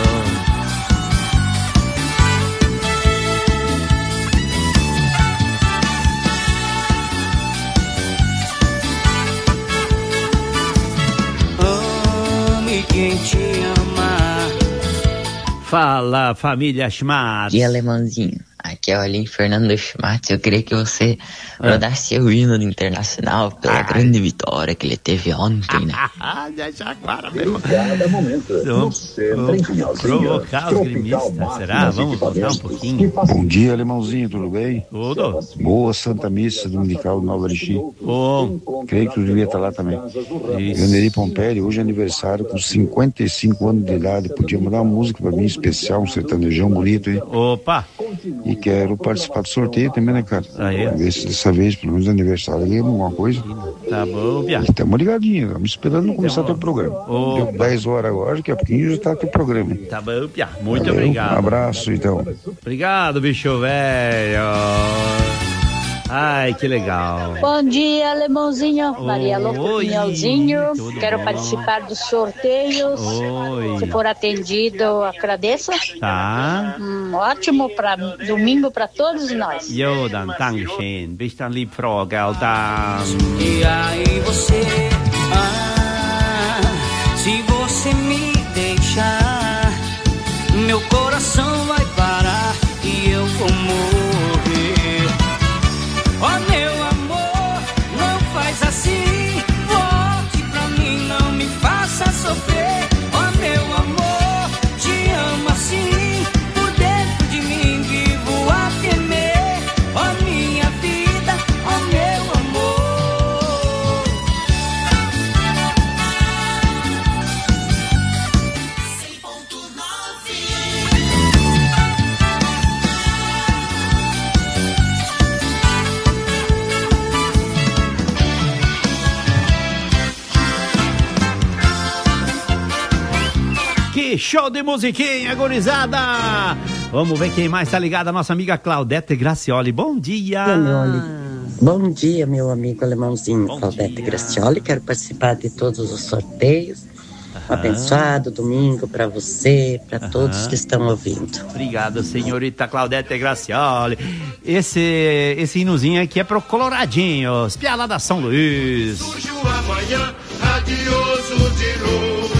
Quem te ama. Fala, família Schmatz. E Alemãozinho, Aqui é o Aline Fernando Schmatz. Eu queria que você rodasse o hino do Internacional pela Ai. grande vitória que ele teve ontem, né? Deixa agora, meu Vamos provocar os gremistas, será? Vamos voltar um pouquinho. Bom dia, alemãozinho, tudo bem? Tudo. Boa Santa Missa Dominical do Nova Erechim. Bom. Creio que tu devia estar lá também. Janeri Pompéli, hoje é aniversário, com cinquenta e cinco anos de idade. Podia mandar uma música pra mim especial, um sertanejão bonito, hein? Opa! E quero participar do sorteio também, né, cara? Aí. Ver se dessa vez, pelo menos aniversário, ganhamos alguma coisa. Tá bom, Pia. Estamos ligadinhos, estamos esperando não começar então, teu programa. Opa. Deu dez horas agora, daqui a pouquinho já tá teu programa. Tá bom, Pia. Muito Valeu, obrigado. Um abraço, então. Obrigado, bicho velho. Ai, que legal. Bom dia, alemãozinho. Maria Louca Pinhalzinho. Quero bom? participar dos sorteios. Oi. Se for atendido, agradeço. Tá. Um ótimo pra, domingo para todos nós. Jo, dan, dankeschön. Bis dann, lieb Frau Geldan. E aí você, ah, se você me deixar, meu coração vai parar e eu vou morrer. Oh, meu amor, não faz assim, volte pra mim, não me faça sofrer. Oh, meu amor, te amo assim, por dentro de mim vivo a temer. Oh, minha vida, oh, meu amor. cem ponto nove. Que show de musiquinha, gurizada! Vamos ver quem mais tá ligado, a nossa amiga Claudete Gracioli. Bom dia! Bom dia, meu amigo alemãozinho. Bom Claudete dia. Gracioli, quero participar de todos os sorteios. Um abençoado domingo para você, para todos que estão ouvindo. Obrigado, senhorita Claudete Gracioli. Esse, esse hinozinho aqui é pro Coloradinho, espiada da São Luís. Surgiu amanhã, radioso de luz,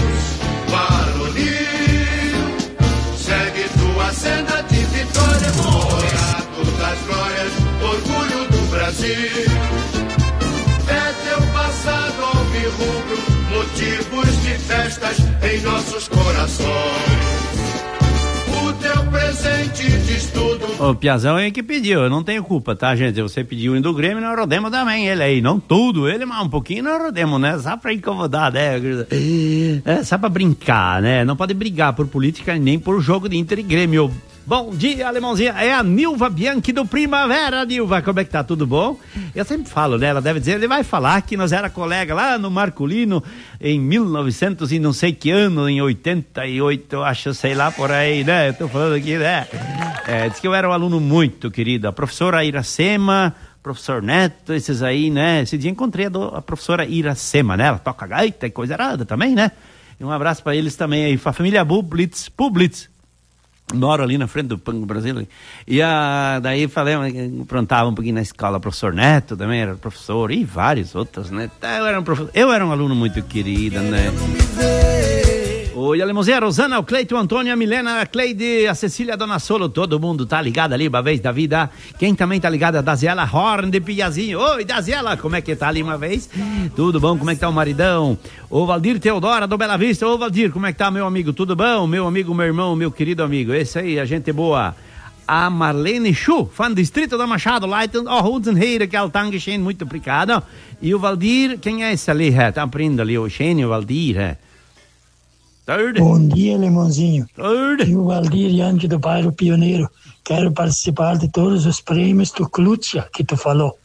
varonil, segue tua senda de vitória, morado das glórias, orgulho do Brasil. É teu passado alvirrubro, motivos de festas em nossos corações. O teu presente diz tudo. O Piazão é que pediu, eu não tenho culpa, tá, gente? Você pediu o hino do Grêmio, nós rodemos também ele aí. Não tudo, ele, mas um pouquinho nós rodemos, né? Só pra incomodar, né? É, só pra brincar, né? Não pode brigar por política nem por jogo de Inter e Grêmio. Bom dia, alemãozinha. É a Nilva Bianchi do Primavera. Nilva, como é que tá? Tudo bom? Eu sempre falo, né? Ela deve dizer, ele vai falar que nós era colega lá no Marculino em mil e novecentos e não sei que ano, em oitenta e oito, eu acho, sei lá, por aí, né? Eu tô falando aqui, né? É, diz que eu era um aluno muito querido. A professora Iracema, professor Neto, esses aí, né? Esse dia encontrei a, do, a professora Iracema, né? Ela toca gaita e coisa errada também, né? E um abraço pra eles também aí, pra família Publitz, Publitz. Moro ali na frente do Pango Brasil. E a, daí falei, aprontava um pouquinho na escola, professor Neto também era professor, e vários outros, né? Eu era um, prof... eu era um aluno muito querido, né? Oi, alemãozinha, a Rosana, o Cleito, o Antônio, a Milena, a Cleide, a Cecília, a Dona Solo, todo mundo tá ligado ali, uma vez da vida. Quem também tá ligado é a Daziela Horn de Piazinho. Oi, Daziela, como é que tá ali uma vez? Tudo bom? Como é que tá o maridão? O Valdir Teodora, do Bela Vista. Ô, Valdir, como é que tá, meu amigo? Tudo bom? Meu amigo, meu irmão, meu querido amigo. Esse aí, a gente boa. A Marlene Schuh, fã do Distrito da Machado, Leiten, oh, Hudenheide, que é o Tangeschen, muito obrigado. E o Valdir, quem é esse ali? É, tá aprendendo ali, o Xênio, o Valdir, é. Tarde. Bom dia, alemãozinho. Tarde. E o Valdir Yanke do bairro Pioneiro. Quero participar de todos os prêmios do Clutcha que tu falou.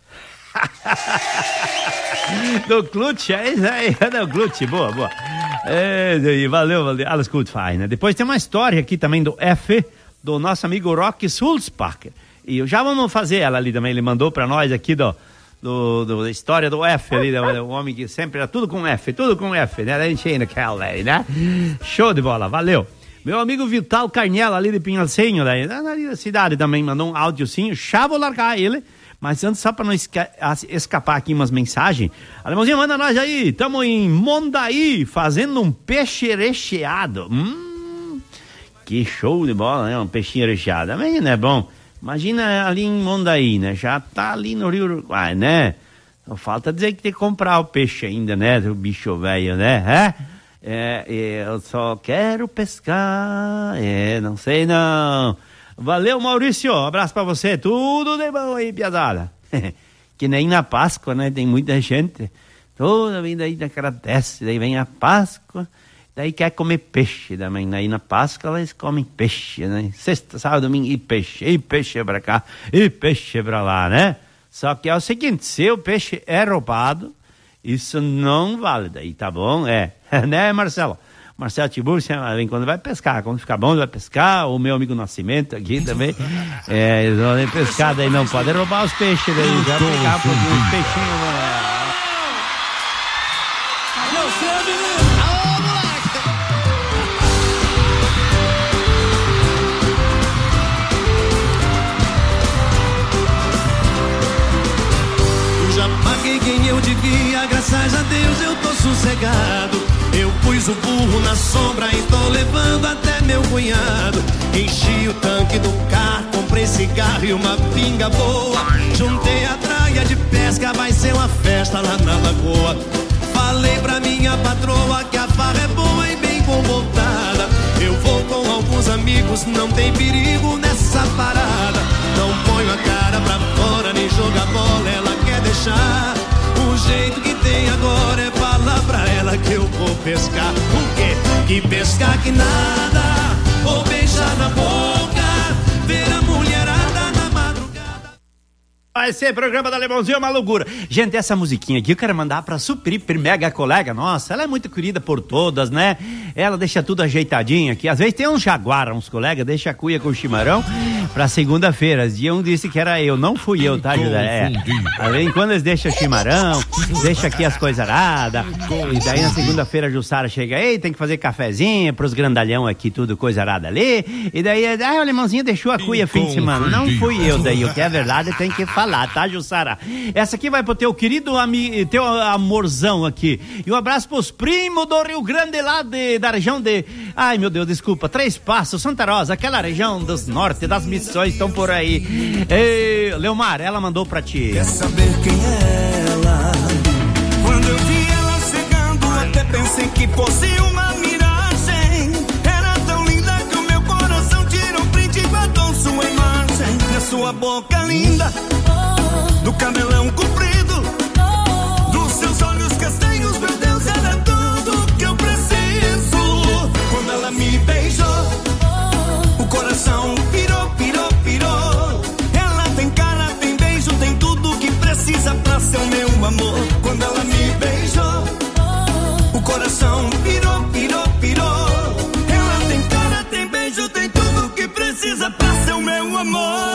Do Clutcha, é isso aí. Do Clutcha, boa, boa. É, valeu, valeu. Alles gut, fein, né? Depois tem uma história aqui também do F, do nosso amigo Rock Sulzbacher. E já vamos fazer ela ali também. Ele mandou pra nós aqui do... Do, do, da história do F ali, o homem que sempre era tudo com F, tudo com F, né? A gente ainda quer, né? Show de bola, valeu. Meu amigo Vital Carniela ali de Pinhalzinho, daí, da cidade também, mandou um áudiozinho. Já vou largar ele, mas antes, só pra não esca escapar aqui umas mensagens. Alemãozinho, manda nós aí, tamo em Mondaí, fazendo um peixe recheado. Hum, que show de bola, né? Um peixinho recheado, também, né? Bom. Imagina ali em Mondaí, né? Já tá ali no Rio Uruguai, né? Só falta dizer que tem que comprar o peixe ainda, né? O bicho velho, né? É, é, eu só quero pescar, é, não sei não. Valeu, Maurício, um abraço pra você, tudo de bom aí, piazada. Que nem na Páscoa, né? Tem muita gente, toda vida aí agradece, daí vem a Páscoa, daí quer comer peixe também, daí na Páscoa eles comem peixe, né? Sexta, sábado, domingo, e peixe, e peixe pra cá, e peixe pra lá, né? Só que é o seguinte, se o peixe é roubado, isso não vale daí, tá bom? É, né, Marcelo? Marcelo Tiburcio, vem quando vai pescar, quando ficar bom, vai pescar. O meu amigo Nascimento aqui também, é, eles vão pescar, daí não pode roubar os peixes, daí já pegar um pouquinho de peixinho, né? Quem eu devia, graças a Deus eu tô sossegado. Eu pus o burro na sombra e tô levando até meu cunhado. Enchi o tanque do carro, comprei cigarro e uma pinga boa. Juntei a traia de pesca, vai ser uma festa lá na lagoa. Falei pra minha patroa que a farra é boa e bem comportada. Eu vou com alguns amigos, não tem perigo nessa parada. Não ponho a cara pra fora, nem joga bola, ela quer deixar. O jeito que tem agora é falar pra ela que eu vou pescar. O quê? Que pescar que nada, ou beijar na boca, ver a mulherada na madrugada. Vai ser programa da Alemãozinho, é uma loucura. Gente, essa musiquinha aqui eu quero mandar pra Supri Mega Colega. Nossa, ela é muito querida por todas, né? Ela deixa tudo ajeitadinho aqui. Às vezes tem uns jaguar, uns colegas, deixa a cuia com chimarrão pra segunda-feira. E um disse que era eu, não fui eu, tá, José? É. Além quando eles deixam chimarrão, deixa aqui as coisas aradas. E daí na segunda-feira a Jussara chega, ei, tem que fazer cafezinho pros grandalhão aqui, tudo coisa arada ali. E daí, ah, o alemãozinho deixou a cuia fim de semana. Não fui eu, daí o que é verdade tem que falar, tá, Jussara? Essa aqui vai pro teu querido amigo, teu amorzão aqui. E um abraço pros primos do Rio Grande lá de, da região de, ai meu Deus, desculpa, Três Passos, Santa Rosa, aquela região dos norte, das missões estão por aí. Ei, Leomar, ela mandou pra ti. Quer saber quem é ela? Quando eu vi ela chegando, até pensei que fosse uma miragem. Era tão linda que o meu coração tirou um print e guardou sua imagem. Na sua boca linda, do cabelão comprido, dos seus olhos castanhos, meu Deus, era tudo que eu preciso. Quando ela me beijou, o coração pirou, pirou, pirou. Ela tem cara, tem beijo, tem tudo que precisa pra ser o meu amor. Quando ela me beijou, o coração pirou, pirou, pirou. Ela tem cara, tem beijo, tem tudo que precisa pra ser o meu amor.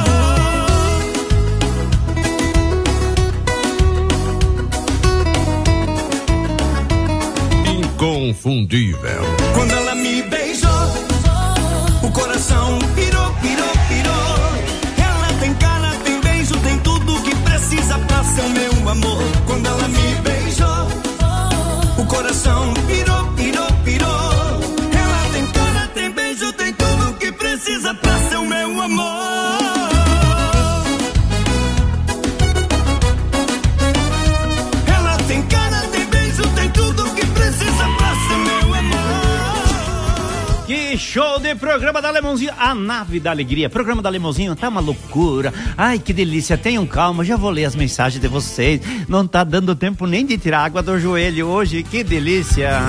Inconfundível. Quando ela me beijou, o coração pirou, pirou, pirou. Ela tem cara, tem beijo, tem tudo que precisa pra ser o meu amor. Quando ela me beijou, o coração pirou, pirou, pirou. Ela tem cara, tem beijo, tem tudo que precisa pra ser o meu amor. Ela tem cara, tem beijo, tem tudo que precisa pra ser meu amor. Que show de programa da Alemãozinho, a nave da alegria. Programa da Alemãozinho tá uma loucura. Ai, que delícia, tenham calma, já vou ler as mensagens de vocês. Não tá dando tempo nem de tirar água do joelho hoje, que delícia.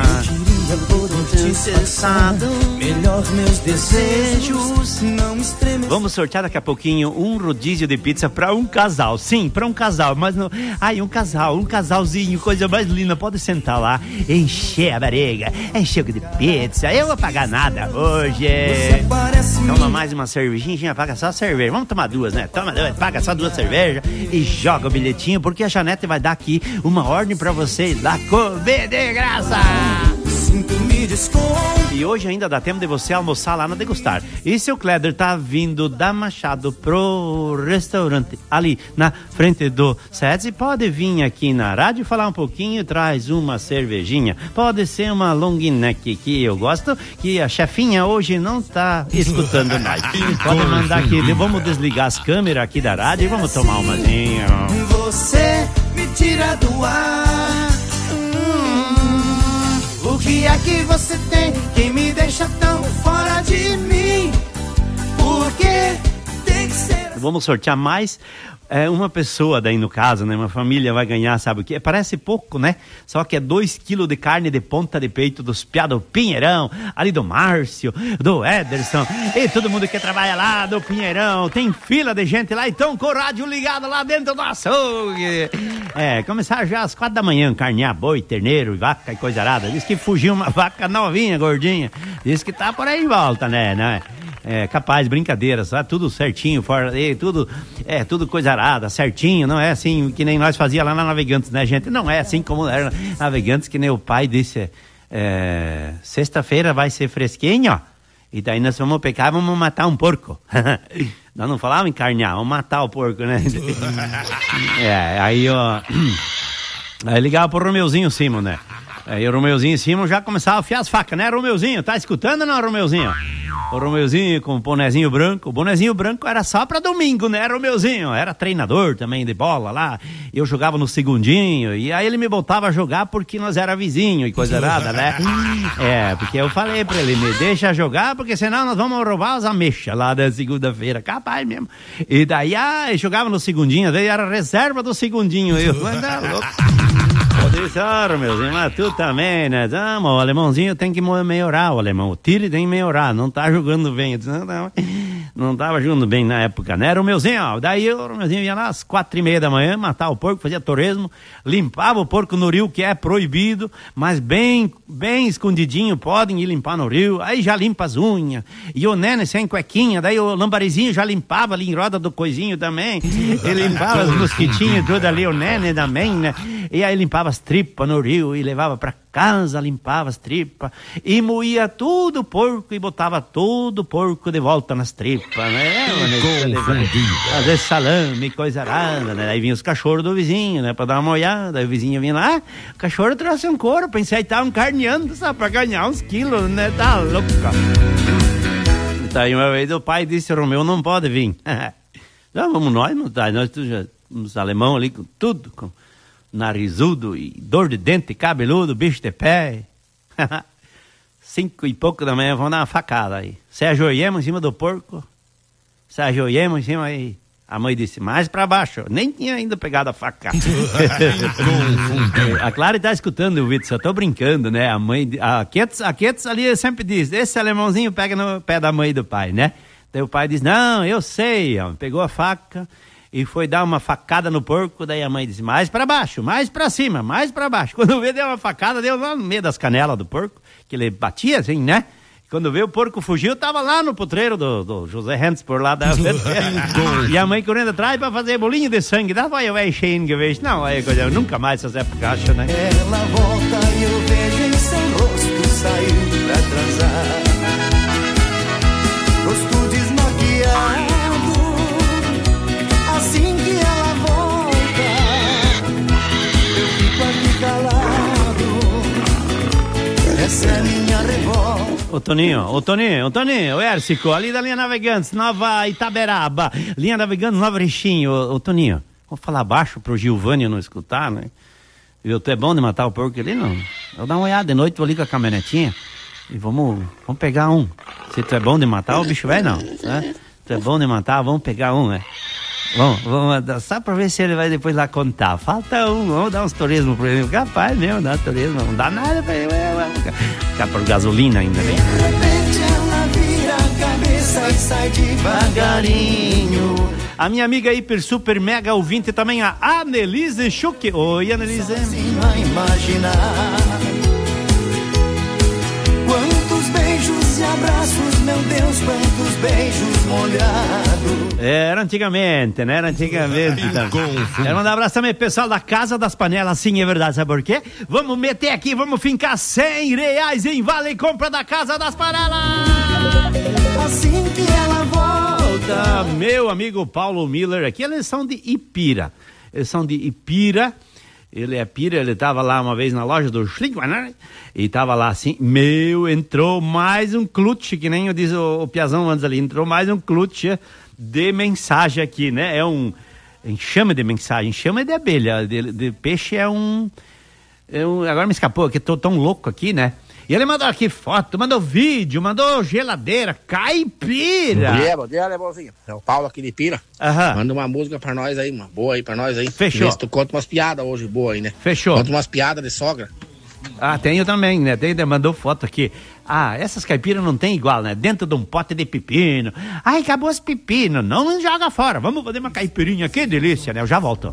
Melhor meus desejos não estremecer. Vamos sortear daqui a pouquinho um rodízio de pizza pra um casal. Sim, pra um casal, mas não. Ai, um casal, um casalzinho, coisa mais linda. Pode sentar lá, encher a barriga, encher de pizza. Eu vou pagar nada hoje. Toma mais uma cervejinha, paga só a cerveja. Vamos tomar duas, né? Toma duas, paga só duas cervejas e joga o bilhetinho, porque a Janete vai dar aqui uma ordem pra vocês lá comer de graça. Sinto-me desconto. E hoje ainda dá tempo de você almoçar lá na Degustar. E se o Kleber tá vindo da Machado pro restaurante ali na frente do SEDES, pode vir aqui na rádio falar um pouquinho, traz uma cervejinha. Pode ser uma long neck que eu gosto, que a chefinha hoje não tá escutando mais. Pode mandar aqui, vamos desligar as câmeras aqui da rádio e vamos tomar umazinha. Você me tira do ar. Hum, o que é que você tem que me deixa tão fora de mim? Porque tem que ser. Vamos sortear mais é, uma pessoa daí no caso, né? Uma família vai ganhar, sabe o que? Parece pouco, né? Só que é dois quilos de carne de ponta de peito dos piá do Pinheirão, ali do Márcio, do Ederson, e todo mundo que trabalha lá do Pinheirão. Tem fila de gente lá, então com o rádio ligado lá dentro do açougue. É, começar já às quatro da manhã, carnear boi, terneiro, vaca e coisa arada. Diz que fugiu uma vaca novinha, gordinha. Diz que tá por aí em volta, né? né? É, capaz, brincadeira, só tudo certinho, fora, é, tudo, é, tudo coisa arada, certinho, não é assim que nem nós fazia lá na Navegantes, né, gente? Não é assim como era Navegantes, que nem o pai disse, é, sexta-feira vai ser fresquinho, ó, e daí nós vamos pegar, vamos matar um porco. Nós não falávamos em carnear, vamos matar o porco, né? É, aí, ó, aí ligava pro Romeuzinho Simon, né? Aí o Romeuzinho Simon já começava a afiar as facas, né, Romeuzinho? Tá escutando ou não, Romeuzinho? O Romeuzinho com o bonezinho branco. O bonezinho branco era só pra domingo, né, Romeuzinho? Era treinador também de bola lá. Eu jogava no segundinho. E aí ele me botava a jogar porque nós era vizinho e coisa errada, né? É, porque eu falei pra ele, me deixa jogar porque senão nós vamos roubar as ameixas lá da segunda-feira. Capaz mesmo. E daí, ah, eu jogava no segundinho. Daí era reserva do segundinho. Eu andava louco. Pode ser, Romeuzinho, mas tu também, né? Ah, o alemãozinho tem que melhorar, o alemão. O Tire tem que melhorar, não tá jogando bem. Eu disse, não, não, não tava jogando bem na época, né? Romeuzinho, ó, daí o Romeuzinho ia lá às quatro e meia da manhã, matar o porco, fazia torresmo, limpava o porco no rio, que é proibido, mas bem, bem escondidinho, podem ir limpar no rio, aí já limpa as unhas, e o Nene sem cuequinha, daí o Lambarizinho já limpava ali em roda do coisinho também, ele limpava os mosquitinhos, tudo ali, o Nene também, né? E aí limpava as tripas no rio e levava pra casa, limpava as tripas e moía tudo o porco e botava todo o porco de volta nas tripas, né? Às vezes salame, coisa arada, né? Aí vinha os cachorros do vizinho, né? Pra dar uma olhada, aí o vizinho vinha lá, ah, o cachorro trouxe um couro, pensei que estavam carneando, sabe? Pra ganhar uns quilos, né? Tá louco, cara. Então aí uma vez o pai disse, Romeu, não pode vir. Não, vamos nós, não tá, nós já, uns alemão ali com tudo, com narizudo e dor de dente, cabeludo, bicho de pé. Cinco e pouco da manhã, vamos dar uma facada aí. Se ajoelhamos em cima do porco, se ajoelhamos em cima aí. A mãe disse, mais pra baixo. Nem tinha ainda pegado a faca. A Clara está escutando o vídeo, só tô brincando, né? A mãe, a Ketz, a Ketz ali sempre diz, esse alemãozinho pega no pé da mãe e do pai, né? Daí o pai diz, não, eu sei, ó. Pegou a faca e foi dar uma facada no porco, daí a mãe disse, mais pra baixo, mais pra cima, mais pra baixo. Quando vê, deu uma facada, deu lá no meio das canelas do porco, que ele batia assim, né? Quando veio o porco fugiu, tava lá no potreiro do, do José Hentz, por lá da... E a mãe correndo atrás pra fazer bolinho de sangue. Dá vai, vai, cheio de vez. Não, aí eu nunca mais essa época acha, né? Ela volta e eu vejo em seu rosto saiu pra transar. Rosto desmaquiado, assim que ela volta, eu fico aqui calado. Essa é minha revolta. Ô Toninho, ô Toninho, ô Toninho, o Ércico, ali da linha Navegantes, Nova Itaberaba, linha Navegantes, Nova Rixinho, ô, ô Toninho, vamos falar baixo pro Gilvânio não escutar, né? Viu, tu é bom de matar o porco ali, não? Eu dar uma olhada de noite, vou ali com a caminhonetinha e vamos, vamos pegar um. Se tu é bom de matar, o bicho vai não, né? Tu é bom de matar, vamos pegar um, né? Vamos, vamos, só pra ver se ele vai depois lá contar. Falta um, vamos dar uns turismo pra ele. Capaz mesmo, dá turismo, não dá nada pra ele. Ficar por gasolina ainda, né? De repente ela vira a cabeça e sai devagarinho. A minha amiga hiper, super, mega ouvinte também, a Annelise Schuch. Oi, Annelise. Sozinho a imaginar quantos beijos e abraços meu Deus, quantos beijos molhados. Era antigamente, né? Era antigamente. Quero mandar um abraço também pro pessoal da Casa das Panelas, sim, é verdade, sabe por quê? Vamos meter aqui, vamos fincar cem reais em vale compra da Casa das Panelas. Assim que ela volta. Meu amigo Paulo Miller aqui, eles são de Ipira. Eles são de Ipira. Ele é pira, ele tava lá uma vez na loja do Schlinkmann, né? E tava lá assim, meu, entrou mais um clutch, que nem eu disse o, o Piazão antes ali, entrou mais um clutch de mensagem aqui, né? É um enxame de mensagem, enxame de abelha, de, de peixe é um, é um... Agora me escapou, que tô tão louco aqui, né? E ele mandou aqui foto, mandou vídeo, mandou geladeira, caipira. Bom dia, bom dia, Lebolzinho. É o Paulo aqui de Pira. Aham. Manda uma música pra nós aí, uma boa aí pra nós aí. Fechou. Vê se tu conta umas piadas hoje boa aí, né? Fechou. Conta umas piadas de sogra. Ah, tenho também, né? Tem, mandou foto aqui. Ah, essas caipiras não tem igual, né? Dentro de um pote de pepino. Ai, acabou os pepinos. Não joga fora. Vamos fazer uma caipirinha, que delícia, né? Eu já volto.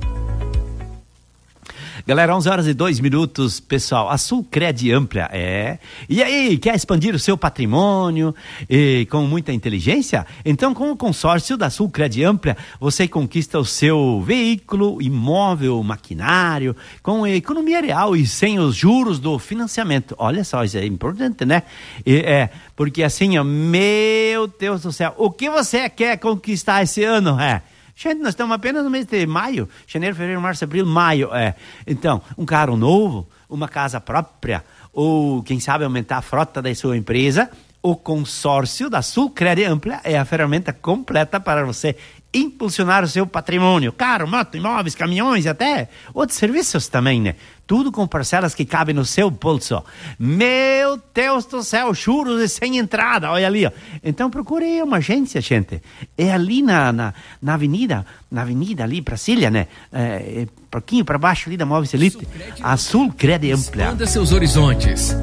Galera, onze horas e dois minutos, pessoal, a Sulcred Amplia, é. E aí, quer expandir o seu patrimônio e, com muita inteligência? Então, com o consórcio da Sulcred Amplia, você conquista o seu veículo, imóvel, maquinário, com economia real e sem os juros do financiamento. Olha só, isso é importante, né? E, é, porque assim, ó, meu Deus do céu, o que você quer conquistar esse ano, é? Gente, nós estamos apenas no mês de maio, janeiro, fevereiro, março, abril, maio, é. Então, um carro novo, uma casa própria, ou quem sabe aumentar a frota da sua empresa, o consórcio da Sulcred Amplia é a ferramenta completa para você impulsionar o seu patrimônio. Carro, moto, imóveis, caminhões, até outros serviços também, né? Tudo com parcelas que cabem no seu bolso. Meu Deus do céu, juros e sem entrada, olha ali, ó. Então procure uma agência, gente. É ali na, na, na avenida, na avenida ali, Brasília, né? É, é um pouquinho para baixo ali da Móveis Elite. A Sulcred Amplia. Expanda seus horizontes.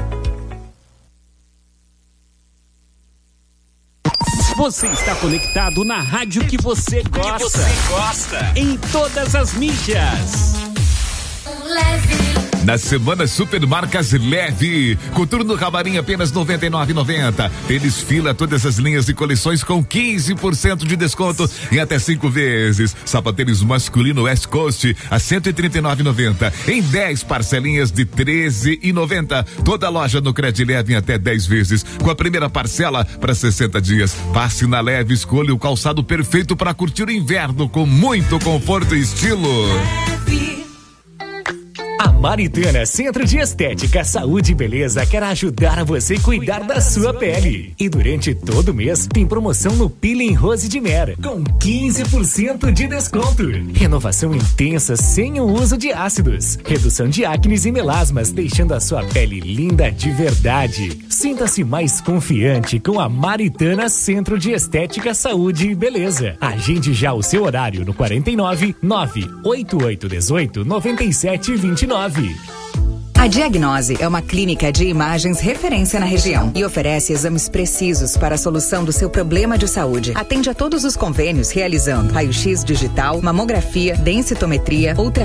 Você está conectado na rádio que você gosta. Que você gosta. Em todas as mídias. Na semana Supermarcas Leve, coturno camarim apenas noventa e nove reais e noventa centavos. Eles fila todas as linhas e coleções com quinze por cento de desconto em até cinco vezes. Sapatênis masculino West Coast a cento e trinta e nove reais e noventa centavos em dez parcelinhas de treze reais e noventa centavos. Toda loja no Cred Leve em até dez vezes, com a primeira parcela para sessenta dias. Passe na Leve, escolha o calçado perfeito para curtir o inverno com muito conforto e estilo. Leve. A Maritana Centro de Estética, Saúde e Beleza quer ajudar você a cuidar da sua pele. E durante todo o mês tem promoção no Peeling Rose de Mer, com quinze por cento de desconto. Renovação intensa sem o uso de ácidos. Redução de acnes e melasmas, deixando a sua pele linda de verdade. Sinta-se mais confiante com a Maritana Centro de Estética, Saúde e Beleza. Agende já o seu horário no quarenta e nove, nove oito oito um oito, nove sete dois nove. A Diagnose é uma clínica de imagens referência na região e oferece exames precisos para a solução do seu problema de saúde. Atende a todos os convênios realizando raio-x digital, mamografia, densitometria, ultrassom